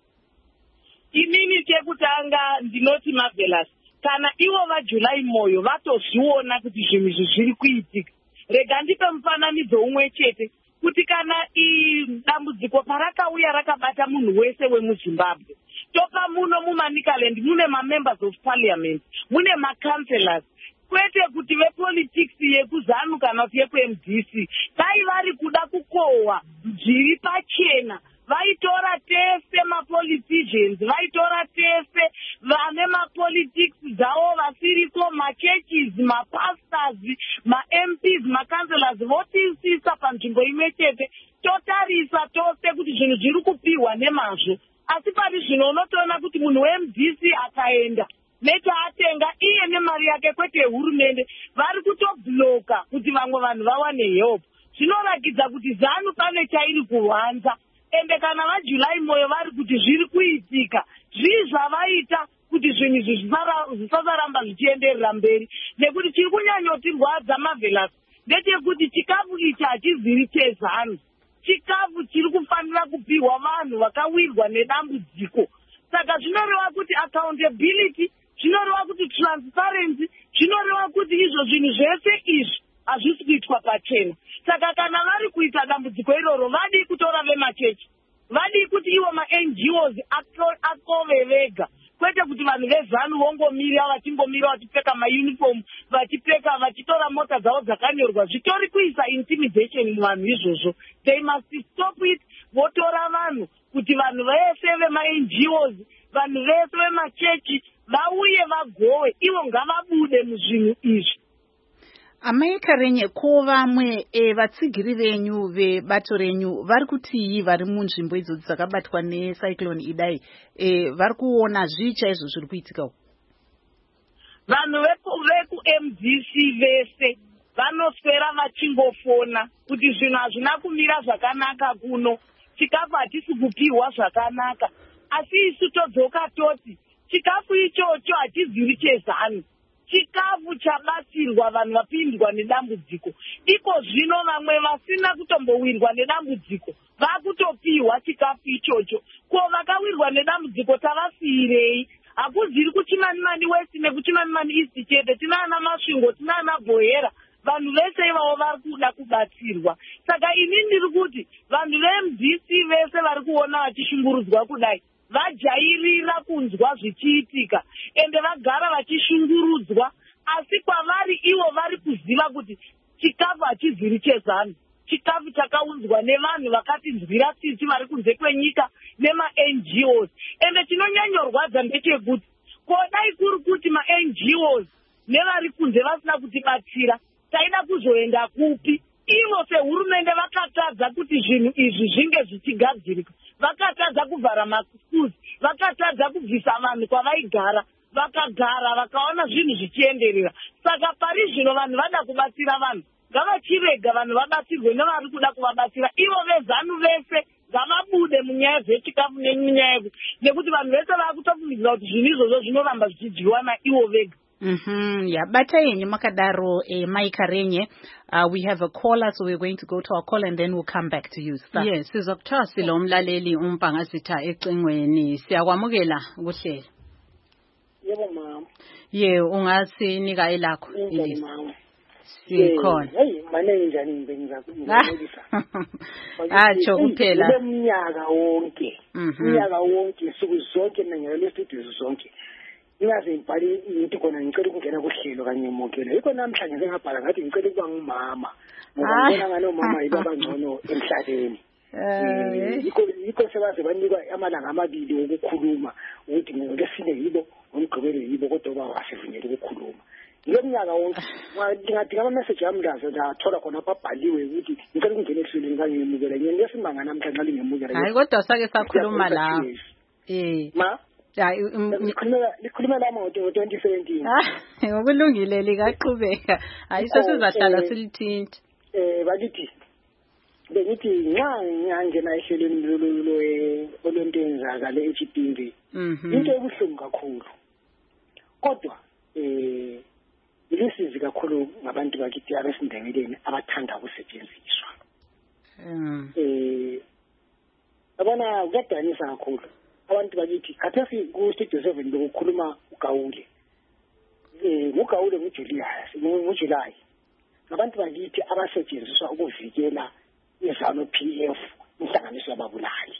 Inini chekutanga ndinoti Marvelous kana ivo vaJuly Moyo vatozviona kuti zvinhu izvi zviri kuitika rega ndipe mufananidzo umwe chete kuti kana dambudziko parakauya rakabata munhu wese wemuZimbabwe topa muno muManicaland mune mamembers of parliament mune macounselors kwete kuti vepolitics yekuZANU kana kuti yekuM D C dai vari kuda kukohwa zviri pachena vaitora tese mapoliticians vaitora tese vane mapolitics dzavo vasiriko machurches mapastors ma-M Ps makanselors votisisa panzvimbo imwe chete totarisa tose kuti zvinhu zviri kupiwa nemazvo asi pari zvino unotoona kuti munhu weM D C akaenda netaatenga iye nemari yake kwete hurumende vari kutobloka kuti vamwe vanhu vawane help zvinorakidza kuti ZANU pane chairi kuhwanza ende kana vaJuly Moyo vari kuti zviri kuitika zvii zvavaita kuti zvinhu izvi zvisasaramba zvichienderera mberi nekuti chiri kunyanyotirwadza Marvelous ndechekuti chikafu ichi hachiziri cheZANU chikafu chiri kufanira kupiwa vanhu vakawirwa nedambudziko saka zvinoreva kuti accountability zvinoreva kuti transparency zvinoreva kuti izvo zvinhu zvese izvi hazvisi kuitwa pachena saka kana vari kuita dambudziko iroro vadi kutora vemachechi vadi kuti ivo ma-N G Os akove vega kwete kuti vanhu veZANU vongomira vachingomira vachipfeka mauniform vachipfeka vachitora mota dzavo dzakanyorwa zvitori kuisa intimidation muvanhu izvozvo they must stop it votora vanhu kuti vanhu vese vema-N G Os vanhu vese vemachechi vauye vagowe ivo ngavabude muzvinhu izvi. Amai Karenye ko vamwe e, vatsigiri venyu vebato renyu vari kutii vari munzvimbo idzo dzakabatwa necyclone Idai e, vari kuona zvii chaizvo zviri kuitika uko? Vanhu veku-M D C vese vanoswera vachingofona kuti zvinhu hazvina kumira zvakanaka kuno, chikafu hatisi kupiwa zvakanaka, asi isu todzoka toti chikafu ichocho hachizivi chezano, chikafu chabatsirwa vanhu vapindwa nedambudziko. Iko zvino vamwe vasina kutombowirwa nedambudziko vakutopiwa chikafu ichocho. Ko vakawirwa nedambudziko tavasiyirei? Hakuziri kuChimanimani West nekuChimanimani East chete, tinana Masvingo, tinana Bhohera, vanhu vese ivavo vari kuda kubatsirwa. Saka ini ndiri kuti vanhu ve-M D C vese vari kuona vachishungurudzwa kudai vajairira kunzwa zvichiitika ende vagara vachishungurudzwa, asi kwavari ivo vari kuziva kuti chikafu hachiziri chezano, chikafu chakaunzwa nevanhu vakatinzwira tsitsi vari kunze kwenyika nema-N G Os. Ende chinonyanyorwadza ndechekuti kodai kuri kuti ma-N G Os nevari kunze vasina kutibatsira, taida kuzoenda kupi? Ivo sehurumende vakatadza kuti zvinhu izvi zvinge zvichigadzirika, vakatadza kuvhara makuzi, vakatadza kubvisa vanhu kwavaigara, vakagara vakaona zvinhu zvichienderera. Saka pari zvino vanhu vada kubatsira vanhu, ngavachirega vanhu vabatsirwe nevari kuda kuvabatsira. Ivo vezanu vese ngavabude munyaya dzechikafu nemunyaya nekuti vanhu vese vakutofungidzira kuti zvinhu izvozvo zvinoramba zvichidyiwa naivo vega. Mm-hmm. Yeah, batayenye makadaro eh, Mai Karenye. Uh, we have a caller, so we're going to go to our call and then we'll come back to you. Start. Yes, sizokuthiwa silo umlaleli umpangazitha ecingweni. Siyakwamukela kuhlelo. Yebo mama. Ye, ungasinika elakho ilizwi. Mama. Sikhona. Hey, manje njani ngibenza kungelisa. Acho kuphela. Le mnyaka wonke. Mnyaka wonke suku zonke nangelo studio zonke. Ingaze ngibhali into khona ngicela ukungena kuhlelo kanye mokela. Yikho namhlanje ngingabhala ngathi ngicela ukuba ngumama. Ngoba ngibona ngano mama yibaba ngcono emhlabeni. Eh yikho yikho sebaze banikwa amalanga amabili ukukhuluma ukuthi ngesine yibo ngomgqibelo yibo kodwa bawasivunyela ukukhuluma. Lo mnyaka wonke ngingathi ama message amlazo ndathola khona babhaliwe ukuthi ngicela ukungena ehlelweni kanye ngemukela. Ngiyesimanga namhlanje ngingemukela. Hayi kodwa sake sakhuluma la. Eh. Ma ya likhuluma likhuluma lama ngo-twenty seventeen. Ah ngokulungile likaqhubeka. Hayi sesizahlala silithinta. Eh bakithi bengithi nxa ngiyangena ehlelweni lolo olonto enzakale eChipinge. Into ebuhlungu kakhulu. Kodwa eh ilisizi kakhulu ngabantu bakithi abesindekeleni abathanda ukusetshenziswa. Mm. Eh abana kuyadanisa kakhulu. Abantu bakithi khathesi ku studio seven lokukhuluma uGawule. Eh uGawule nguJulius, nguJuly. Abantu bakithi abasetshenziswa ukuvikela izano P F inhlanganiso yababulali.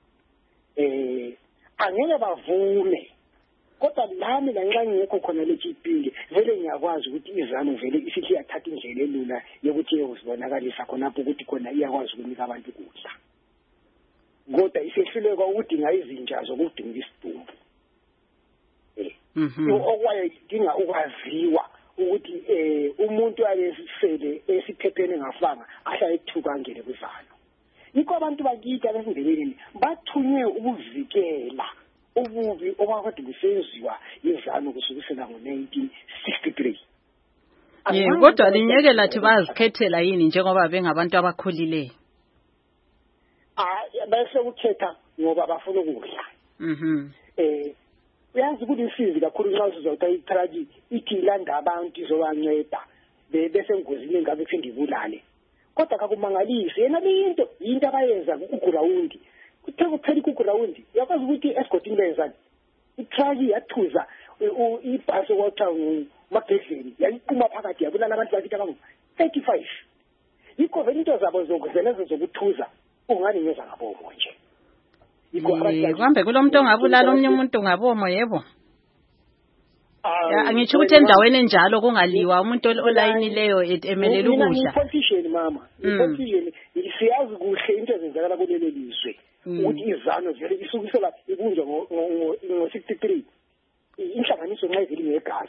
Eh angeke bavume. Kodwa lami lanxa ngekho khona leChipinge vele ngiyakwazi ukuthi izano vele isihle yathatha indlela elula yokuthi uzibonakalisa khona lapho ukuthi khona iyakwazi ukunika abantu ukudla. Kodwa isehluleka ukudinga izinja zokudinga isidumbu. Eh okwaye dinga ukwaziwa ukuthi eh umuntu ayesifele esiphephene ngafanga ahla ethuka ngene kwizano. Yikho abantu bakithi abesindebeleni bathunywe ukuvikela ububi obakade busenziwa izano kusukela ngo-nineteen sixty-three. Yeah, kodwa linyeke lathi bazikhethela yini njengoba bengabantu abakhulileyo? Ah bese ukhetha ngoba bafuna ukudla. Mhm. Eh uyazi ukuthi isizi kakhulu nxa sizotha itraji ithi ilanda abantu izobanceda bese ngozini ngabe phinde ibulale. Kodwa kakumangalisi yena into into abayenza kuGrawundi. Kuthe kuphela kuGrawundi yakwazi ukuthi escorting lenzani. Itraji yathuza ibhasi wathi ngumagedleni yayiqhuma phakathi yabulala abantu bakithi abangu thirty-five. Yikho vele into zabo zokuzelezo zokuthuza ungani ngeza ngabomo nje. Yikho kambe kulomuntu ongabulala omnye umuntu ngabomo yebo. Ya ngitsho ukuthi endaweni enjalo kungaliwa umuntu olayinileyo emelela ukudla. Politician mama, politician siyazi kuhle into ezenzakala kulelo lizwe. Ukuthi izano vele isukisela ibunjwa ngo sixty-three. Inhlanganiso nxa iveli ngegazi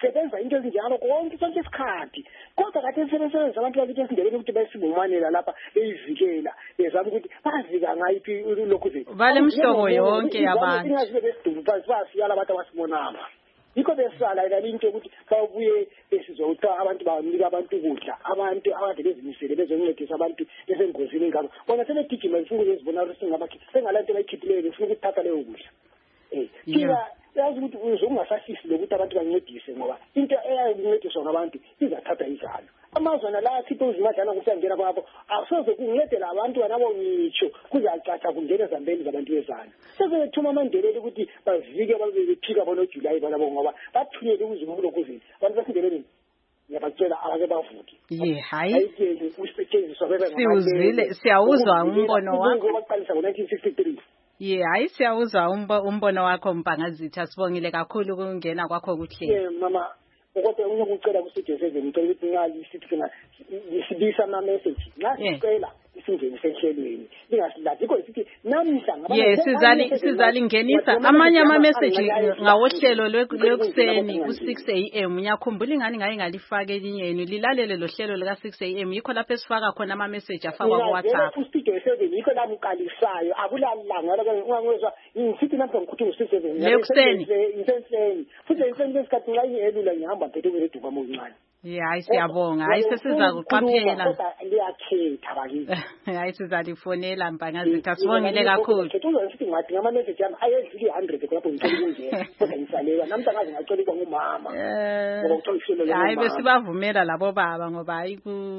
sisebenza into ezinjalo konke sonke isikhathi kodwa kade sisebenza abantu bakithi esindebeni ukuthi besibumanela lapha beyivikela bezama ukuthi bazika ngayiphi lokhu zethu vale mhlobo yonke yabantu ingazibe besidubu basiyala abantu abasibonanga yikho besala ila into ukuthi babuye besizotha abantu banika abantu ukudla abantu abade bezimisele bezoncedisa abantu esengozini ngabo bona sebegijima ifuna ukuzibona ukuthi ngabakhe sengalanto bayikhiphileyo befuna ukuthatha leyo kudla eh kila yazi ukuthi uzungasasisi lokuthi abantu bancedise ngoba into eyayincediswa ngabantu izathatha izalo amazwana la akhipha uzimadlana kusangena kwabo asoze kuncedela abantu banabo ngitsho kuzacaca kungena ezambeni zabantu bezana sezethuma amandeleli ukuthi bavike babephika bona uJuly balabo ngoba bathunyele ukuzumulo kuzini abantu basindeleni ngiyabacela ake bavuke ye hayi usetshenziswa bebe siuzile siyawuzwa umbono wakho waqalisa ngo-nineteen sixty-three ye hayi siyawuzwa umbono wakho Mpangazitha sibongile kakhulu ukungena kwakho kuhle ye mama kodwa ukucela kusetshenziswe ngicela ukuthi ngali sithi sina isibisa ama message nxa sicela isingene sehlelweni lingasilathi kodwa sithi namhla ngaba yes sizali sizali ngenisa amanye ama message ngawohlelo lwekuseni ku six a m uyakhumbula ingani ngaye ngalifaka elinye yenu lilalele lo hlelo lika six a m yikho lapho esifaka khona ama message afakwa ku WhatsApp ustudio seven yikho la mqalisayo akulalanga ungangezwa ngisithi namhla ngikhuthu six seven lekuseni insenseni futhi insenseni lesikhathi ngayini elula ngihamba phethe kweduka moncane yeah hayi siyabonga hayi sesiza kuqaphela liyakhetha bakithi hayi sizalifonela Mpangazitha sibongile kakhulu kethuza ngithi ngathi ngama message yami ayedluli one hundred lapho ngicela kunje kodwa ngisalela namhla ngaze ngacela ukuba ngumama ngoba uthola ihlelo lo hayi besibavumela labo baba ngoba hayi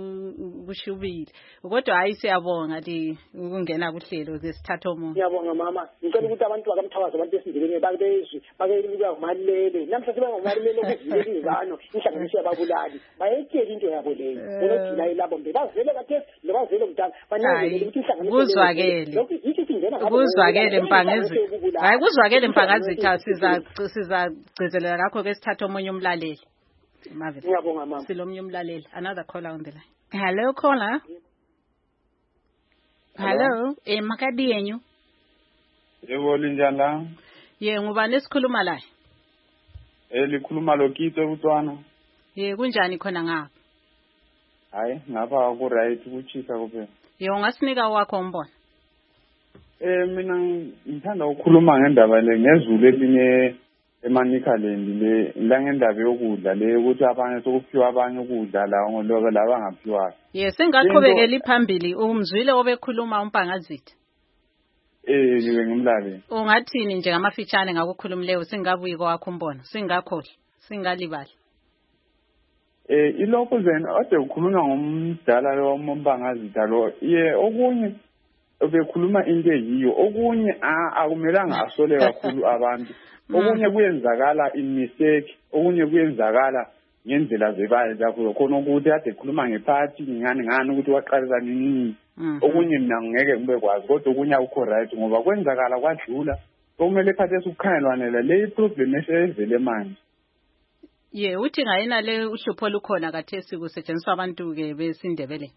kushubile kodwa hayi siyabonga li ukungena kuhlelo zesithatha omuntu ngiyabonga mama ngicela ukuthi abantu bakamthawaza abantu besindebeni babezwe bakelika umalele namhla siba ngumalele ukuzivela ingano inhlanganiso yababulali bayetshela into yabo leyo unoJuly labo bebazele kade lebazele mntana banyanzele ukuthi inhlanganiso kuzwakele kuzwakele Mpangazitha hayi kuzwakele Mpangazitha siza siza gcizelela kakho ke sithatha omunye umlaleli Marvel ngiyabonga mama silomnye umlaleli another caller on the line hello caller hello eh makadi yenyu yebo linjani ye ngubani esikhuluma la eh likhuluma lokito ebuTswana ye kunjani khona ngapha hayi ngapha ku right kuchisa kuphela ye ungasinika wakho umbona eh mina ngithanda ukukhuluma ngendaba le ngezulu elinye emaNicaland le la ngendaba yokudla le ukuthi abanye sokuphiwa abanye ukudla la ngoloko laba ngaphiwa ye sengaqhubekela phambili umzwile obekhuluma uMpangazitha eh niwe ngimlale ungathini nje ngamafitshane ngakukhulumileyo singabuyi kwakho umbona singakhohle singalibali eh ilokho zena ade ukhuluma ngomdala lo uMpangazitha lo ye okunye obekhuluma into eyiyo okunye akumelanga asole kakhulu abantu okunye kuyenzakala imistake okunye kuyenzakala ngendlela zebaye zakho khona ukuthi ade khuluma ngephathi ngani ngani ukuthi waqalisa nini okunye mina ngeke ngibe kwazi kodwa okunye akukho right ngoba kwenzakala kwadlula kumele phathe ukukhanelwanela le problem esevele manje ye uthi ngayina le uhlupho lukhona kathesi kusetshenziswa abantu ke besindebele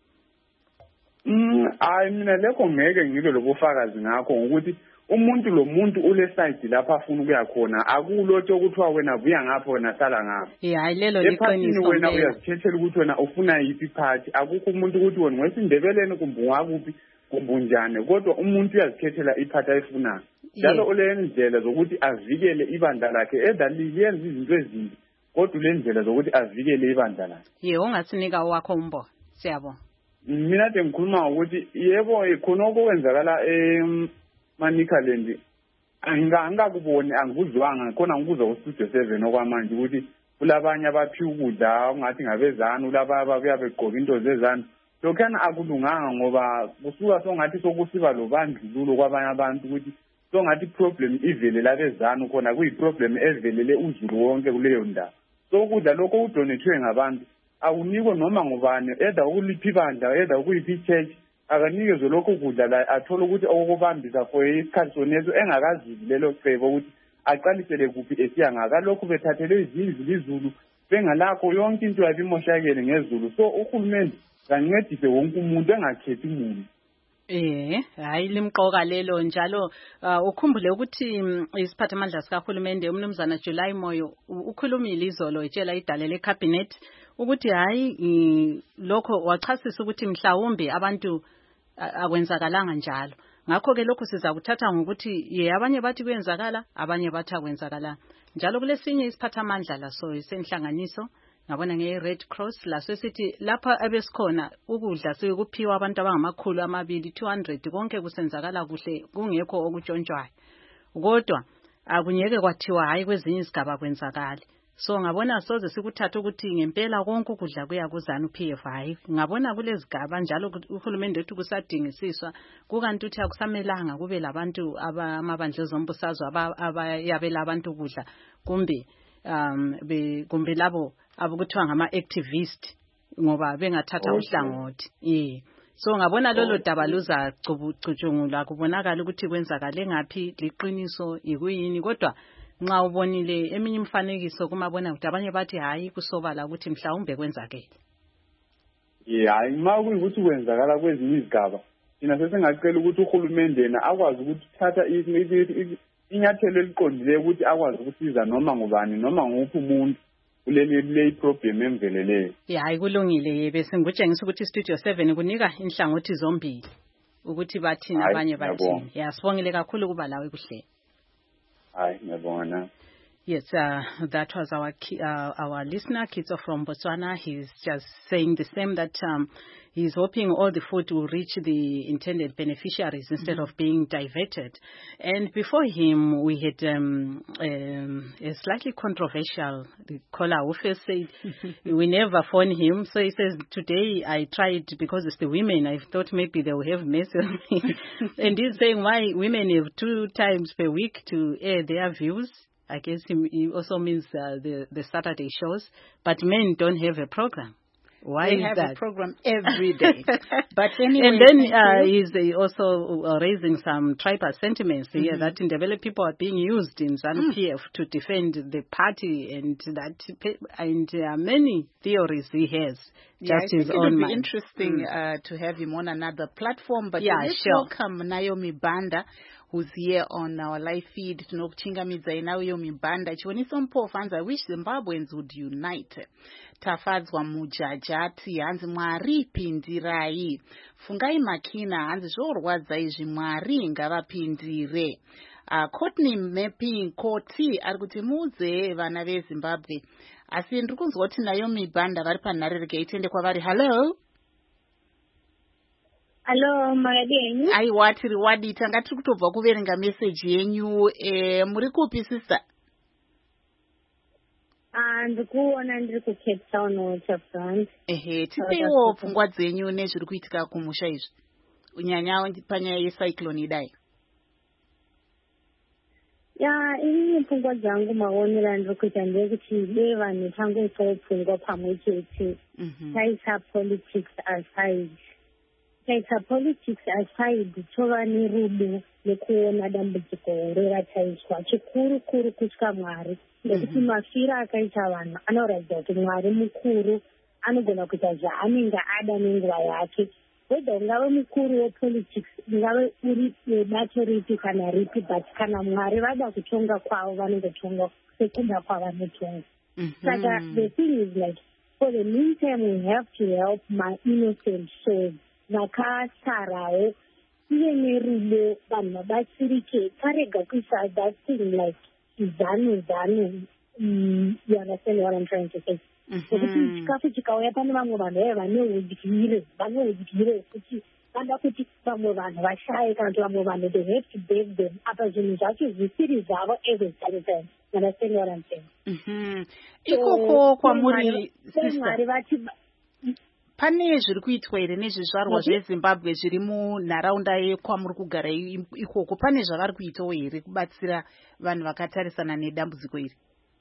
mm hayi mina lekho ngeke ngibe lobufakazi ngakho ukuthi umuntu lo muntu ule side lapha afuna ukuya khona akulotho ukuthiwa wena buya ngapho wena sala ngapho yeah hayi lelo liqiniso wena uyazikhethela ukuthi wena ufuna yipi party akukho umuntu ukuthi wena wesindebeleni kumbe ngakuphi kumbunjane kodwa umuntu uyazikhethela iphathi ayifunayo njalo ole ndlela zokuthi avikele ibandla lakhe edali yenza izinto ezimbi kodwa le ndlela zokuthi avikele ibandla lakhe ye ungasinika wakho umbo siyabona mina nje ngikhuluma ukuthi yebo khona okwenzakala eManicaland angingakuboni angikuzwanga khona ngikuzwa uStudio seven okwamanje ukuthi kulabanye abaphiwa ukudla ungathi ngabezana ulaba ababuya begqoka into zezana lokhana akulunganga ngoba kusuka songathi sokusiba lobandlululo kwabanye abantu ukuthi songathi problem ivele labezana khona kuyiproblem evelele uzulu wonke kuleyo ndawo so ukudla lokho udonethwe ngabantu awunikwe noma ngubani eda ukuliphi bandla eda ukuyiphi church akanikezwe lokho kudla la athola ukuthi okubambisa for isikhathi sonezo engakazivi lelo cebo ukuthi aqalisele kuphi esiya ngaka lokho bethathele izindlu izulu bengalakho yonke into yabimoshakele ngezulu so uhulumeni kancedise wonke umuntu engakhethi umuntu Eh, hayi limqoka lelo njalo ukhumbule ukuthi isiphathamandla sikahulumende umnumzana July Moyo ukhulumile izolo etshela idale le cabinet ukuthi hayi lokho wachasisa ukuthi mhlawumbe abantu akwenzakalanga njalo. Ngakho ke lokho siza kuthatha ngokuthi ye abanye bathi kwenzakala abanye bathi akwenzakala. Njalo kulesinye isiphathamandla laso senhlanganiso ngabona nge Red Cross laso sithi lapha abesikhona ukudla sekuphiwa abantu abangamakhulu amabili two hundred konke kusenzakala kuhle kungekho okutshontshwayo. Kodwa akunyeke kwathiwa hayi kwezinye izigaba kwenzakala. So ngabona soze sikuthatha ukuthi ngempela konke ukudla kuya kuzana uP F hayi ngabona kulezigaba njalo uhulumende wethu kusadingisiswa kukanti uthi akusamelanga kube labantu abamabandla ezombusazwe abayabela abantu ukudla kumbe um be kumbe labo abukuthiwa ngama activist ngoba bengathatha uhlangothi. Eh so ngabona lolo daba luza cucungula kubonakala ukuthi kwenzakala ngaphi liqiniso ikuyini kodwa nxa ubonile eminye imfanekiso kumabona ukuthi abanye bathi hayi kusobala ukuthi mhlawumbe kwenzakele. Yeah, hayi makuyikuthi kwenzakala kwezinye izigaba thina sesingacela ukuthi uhulumende yena akwazi ukuthi thatha inyathelo eliqondileyo ukuthi akwazi ukusiza noma ngubani noma nguphi umuntu kuleli le problem emveleleyo. Yeah, hayi kulungile yebe singutshengisa ukuthi Studio seven kunika inhlangothi zombili ukuthi bathini abanye bathini. Yeah, sibongile kakhulu kuba lawe kuhle. Hi, ngiyabonga. Yes, uh, that was our uh, our listener, Kitso from Botswana. He's just saying the same, that um, he's hoping all the food will reach the intended beneficiaries instead mm-hmm. of being diverted. And before him, we had um, um, a slightly controversial caller who first said we never phone him. So he says, today I tried because it's the women. I thought maybe they will have mercy on me. And he's saying why women have two times per week to air their views. I guess he also means uh, the, the Saturday shows, but men don't have a program. Why they is have that? a program every day. But anyway, and then uh, he's uh, also uh, raising some tribal sentiments here mm-hmm. that in developed people are being used in ZANU-P F mm. to defend the party, and that and uh, many theories he has. Yeah, just I his think own it would mind. be interesting mm. uh, to have him on another platform. But yeah, let's sure. welcome Naomi Banda, who's here on our live feed. Tinokuchingamidza Naomi Banda chionesa mpofu. I wish Zimbabweans would unite. Tafadzwa mujajati hanzi Mwari pindirai. Fungai makina hanzi zvorwadza izvi Mwari ngavapindire. Uh, Courtney Mepi Koti ari kuti muudze vana veZimbabwe. Asi ndiri kunzwa kuti Naomi Banda vari panharereke itende kwavari. Hello. Hello, Maradeni. Aiwa tiri wadi tanga tiri kutobva kuverenga message yenyu. Eh, muri kupi sister? Ah, ndikuona ndiri ku Cape Town Waterfront. Ehe, tipeiwo pfungwa dzenyu nezviri kuitika kumusha izvi. Unyanya panyaya yecyclone idai. Ya, ini pfungwa dzangu maonero andiri kuita ndekuti dei vanhu tangoisawo pfungwa pamwe chete. Taisa politics aside. Taisa politics aside tova nerudo nekuona dambudziko rerataiswa chikuru kuru kutya Mwari. Nekuti mafira akaita vanhu anoratidza kuti Mwari mukuru anogona kuita zvaanenge ada nenguva yake. Whether ungave mukuru wepolitics, ungave uri webato ripi kana ripi, but kana Mwari vada kutonga kwavo vanongotonga sekuda kwavanotonga. Saka the thing is like, for the meantime we have to help my innocent souls. Vakasarawo ive nerudo vanhu vabatsirike tarega kuisa that thing like zanu zanu. Mm, you understand what I'm trying to say? Nekuti chikafu chikauya pane vamwe vanhu vaya vane udyire vane udyire kuti vada kuti vamwe vanhu vashaye kana kuti vamwe vanhu they have to beg them apa zvinhu zvacho zvisiri zvavo every time. You understand what I'm saying? Ikoko kwamuri sister vati pane zviri kuitwa here nezvizvarwa zveZimbabwe zviri munharaunda yekwamuri kugara ikoko, pane zvavari kuitawo here kubatsira vanhu vakatarisana nedambudziko iri?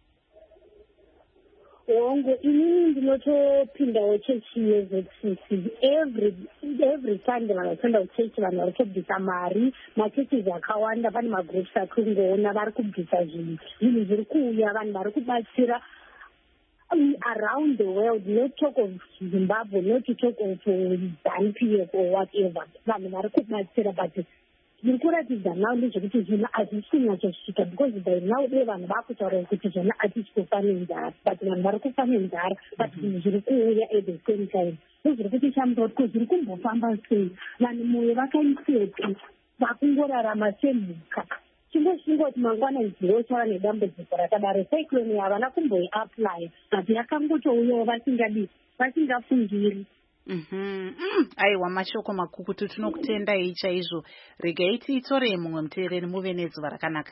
Ongo inini ndinotopindawo chechi yeZ C C every every Sunday vanotenda kuchechi vanhu vari kubvisa mari machechi zvakawanda pane magroups akungoona vari kubvisa zvinhu zvinhu zviri kuuya vanhu vari kubatsira around the world, not talk of Zimbabwe, not to talk of ZANU P F or whatever. Vanhu vari kubatsira but ndiri kuratidza now ndezvekuti zvona hazvisingachasvika because by now dei vanhu vakutaura kuti zvona hatisi kufa nenzara but vanhu vari kufa nenzara but zvinhu zviri kuuya at the same time ndozviri kuti chamura kuti zviri kumbofamba sei vanhu moyo vakaiseti vakungorarama semhuka chingosvingoti mangwana iziro chava nedambudziko rakadaro cyclone havana kumboiapply but yakangotouyawo vasingadi vasingafungiri. Mhm. Aiwa mashoko makukutu tinokutendai chaizvo. Regai titorei mumwe muteereri muve nezuva rakanaka.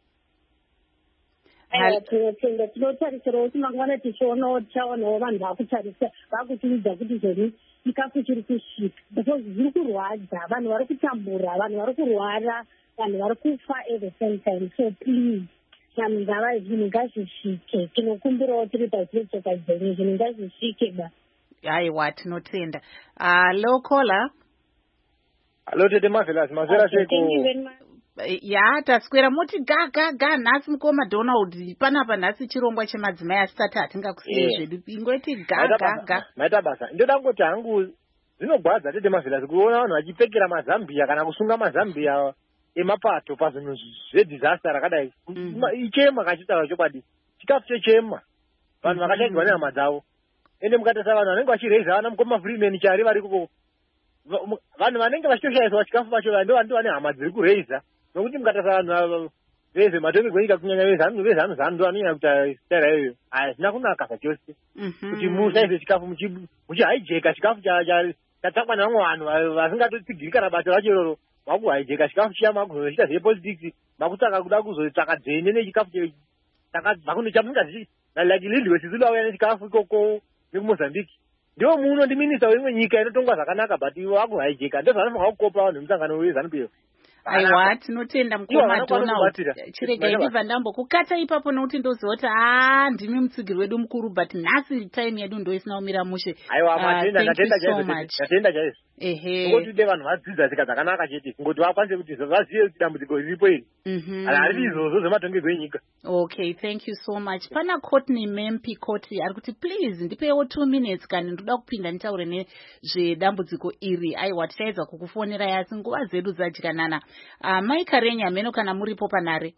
Aiwa tinotenda tinotarisirawo kuti mangwana tichionawo tichaonawo vanhu vakutarisa vakutiudza kuti zvoni chikafu chiri kusvika because zviri kurwadza vanhu vari kutambura vanhu vari kurwara vanhu vari kufa at the same time so please vanhu ngava zvinhu ngazvisvike tinokumbirawo tiri pachirechoka dzenyu zvinhu ngazvisvike ba. Aiwa tinotenda. Hello caller. Hello tete Marvelous mazera Thank you very much. Ya taswera moti ga ga ga nhasi mukoma Donald panapa nhasi chirongwa chemadzimai asati hatingakusiyei zvedu ingoti ga ga ga maita basa ndoda ngoti hangu zvinogwadza tete Marvelous kuona vanhu vachipfekera mazambia kana kusunga mazambia emapato pazvinhu zvedhisaster rakadai ichema kachitaura chokwadi chikafu chechema vanhu vakashanyirwa nehama dzavo ende mukatasa vanhu vanenge vachireiza vana mukoma freeman chari vari kuko vanhu vanenge vachitoshaiswa chikafu vacho ndo vantu vane hama dziri kureiza nokuti mukatasa vanhu vezvematonge gwenyika kunyanya vezanu vezanu zanu ndo vanonyanya kuita staira iyoyo hazvina kunaka zvachose kuti mushaise chikafu muchihaijeka chikafu chatsvakwa nevamwe vanhu vasingatotsigiri kana basa racho iroro makuhaijeka chikafu chiya makuzochita zvepolitics makutsvaka kuda kuzotsvaka dzene nechikafu chamusingazivi like lilwe sizi lauya nechikafu ikoko nekumozambique ndiwo muno ndi minista weimwe nyika inotongwa zvakanaka but ivo vakuhaijeka ndo zvanofanira kukopa vanhu vemusangano weZANU P F. Aiwa tinotenda mukoma Donald chiregai ndibva ndambokukata ipapo nokuti ndoziva kuti haa ndimi mutsigiri wedu mukuru but nhasi time yedu ndo isina kumira mushe. Aiwa matenda ndatenda chaizvo ehe ngoti de vanhu vadzidza tsika dzakanaka chete ngoti vakwanise kuti vazive kuti dambudziko riripo iri hariri izvozvo zvematongero enyika. Okay, thank you so much. Pana Courtney Mempi Courtney ari kuti please ndipewo two minutes kana ndoda kupinda nitaure nezvedambudziko iri. Aiwa tichaedza kukufonerai asi nguva zedu zadyanana. Uh, Maika Renye ameno kana muripo panare.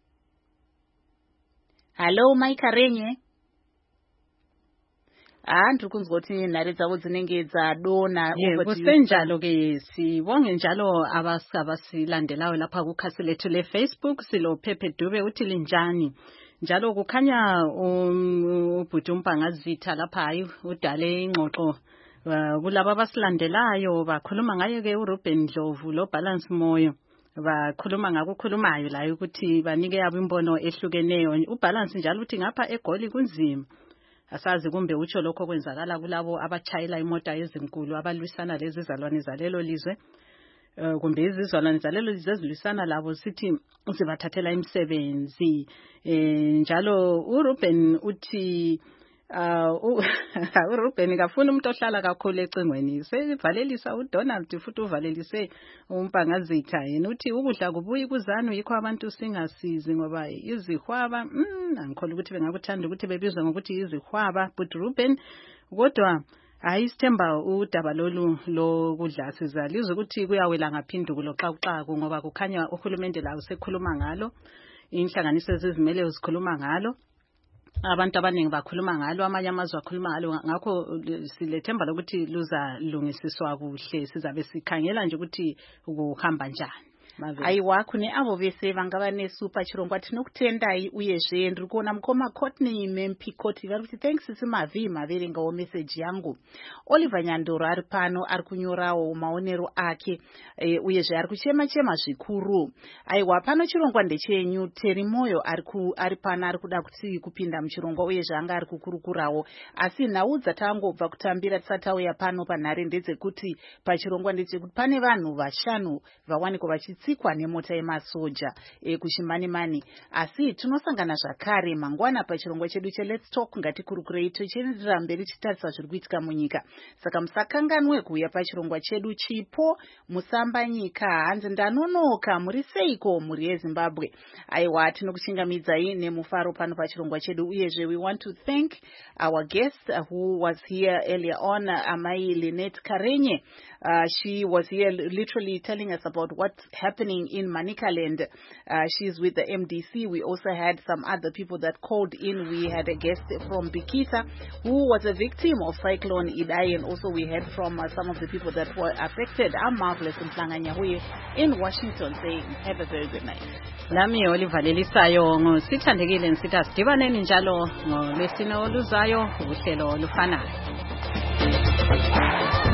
Hello Maika Renye. Ah ndiri kunzwa kuti nhare dzavo dzinenge dzadona. Yeah, kusenjalo ke sibonge njalo abasilandelayo lapha kukhasi lethu le Facebook silo Pepe Dube uthi linjani. Njalo kukhanya ubhuti uMpangazitha lapha hayi udale ingxoxo kulabo abasilandelayo bakhuluma ngayo ke uRuben Dlovu lo Balance Moyo. Bakhuluma ngakukhulumayo la ukuthi banike yabo imbono ehlukeneyo uBalance njalo uthi ngapha eGoli kunzima asazi kumbe utsho lokho kwenzakala kulabo abachayela imota ezinkulu abalwisana lezi zalwane zalelo lizwe kumbe izizalwane zalelo lizwe ezilwisana labo sithi sibathathela imisebenzi njalo uRuben uthi Uh, uRuben kafuna umuntu ohlala kakhulu ecingweni sevalelisa uDonald futhi uvalelise uMpangazitha yena uthi ukudla kubuyi kuZANU yikho abantu singasizi ngoba izihwaba mm angikholwa ukuthi bengakuthanda ukuthi bebizwe ngokuthi izihwaba but Ruben kodwa ayisithemba udaba lolu lokudla sizalizwe ukuthi kuyawela ngaphinduko loxaxaku ngoba kukhanya uhulumende la usekhuluma ngalo inhlanganiso ezizimele uzikhuluma ngalo abantu abaningi bakhuluma ngalo amanye amazwe akhuluma ngalo ngakho silethemba lokuthi luza lungisiswa kuhle sizabe sikhangela nje ukuthi ukuhamba njani. Aiwa kune avo vese vangava nesupa chirongwa tinokutendai uyezve ndiri kuona mukoma Courtney Mempi Courtney vari kuti thanks sisi mavi maverengawo meseji yangu. Oliver Nyandoro ari pano ari kunyorawo maonero ake e, uyezve ari kuchema chema zvikuru. Aiwa pano chirongwa ndechenyu Terry Moyo ari ku ari pano ari kuda kuti kupinda muchirongwa uyezve anga ari kukurukurawo asi nhau dzatangobva kutambira tisatauya pano panhare ndedzekuti pachirongwa ndechekuti pane vanhu vashanu vawanikwa vachitsi wakatsikwa nemota yemasoja e, kuchimanimani. Asi tinosangana zvakare mangwana pachirongwa chedu che Let's Talk ngatikurukurei tichienderera mberi tichitarisa zviri kuitika munyika. Saka musakanganwe kuuya pachirongwa chedu chipo musamba nyika hanzi ndanonoka muri seiko muri yeZimbabwe. Aiwa tinokuchingamidzai nemufaro pano pachirongwa chedu uyezve we want to thank our guest uh, who was here earlier on, uh, Amai Lynette Karenye. Uh, she was here literally telling us about what's happening in Manicaland. Uh, she's with the M D C. We also had some other people that called in. We had a guest from Bikisa who was a victim of Cyclone Idai, and also we heard from uh, some of the people that were affected. I'm Marvelous Mhlanga-Nyahuye in Washington saying have a very good night. Lami Oliver Lelisayo ngosithandekile nsithi sidibaneni njalo ngolwesine oluzayo uhlelo lufanayo.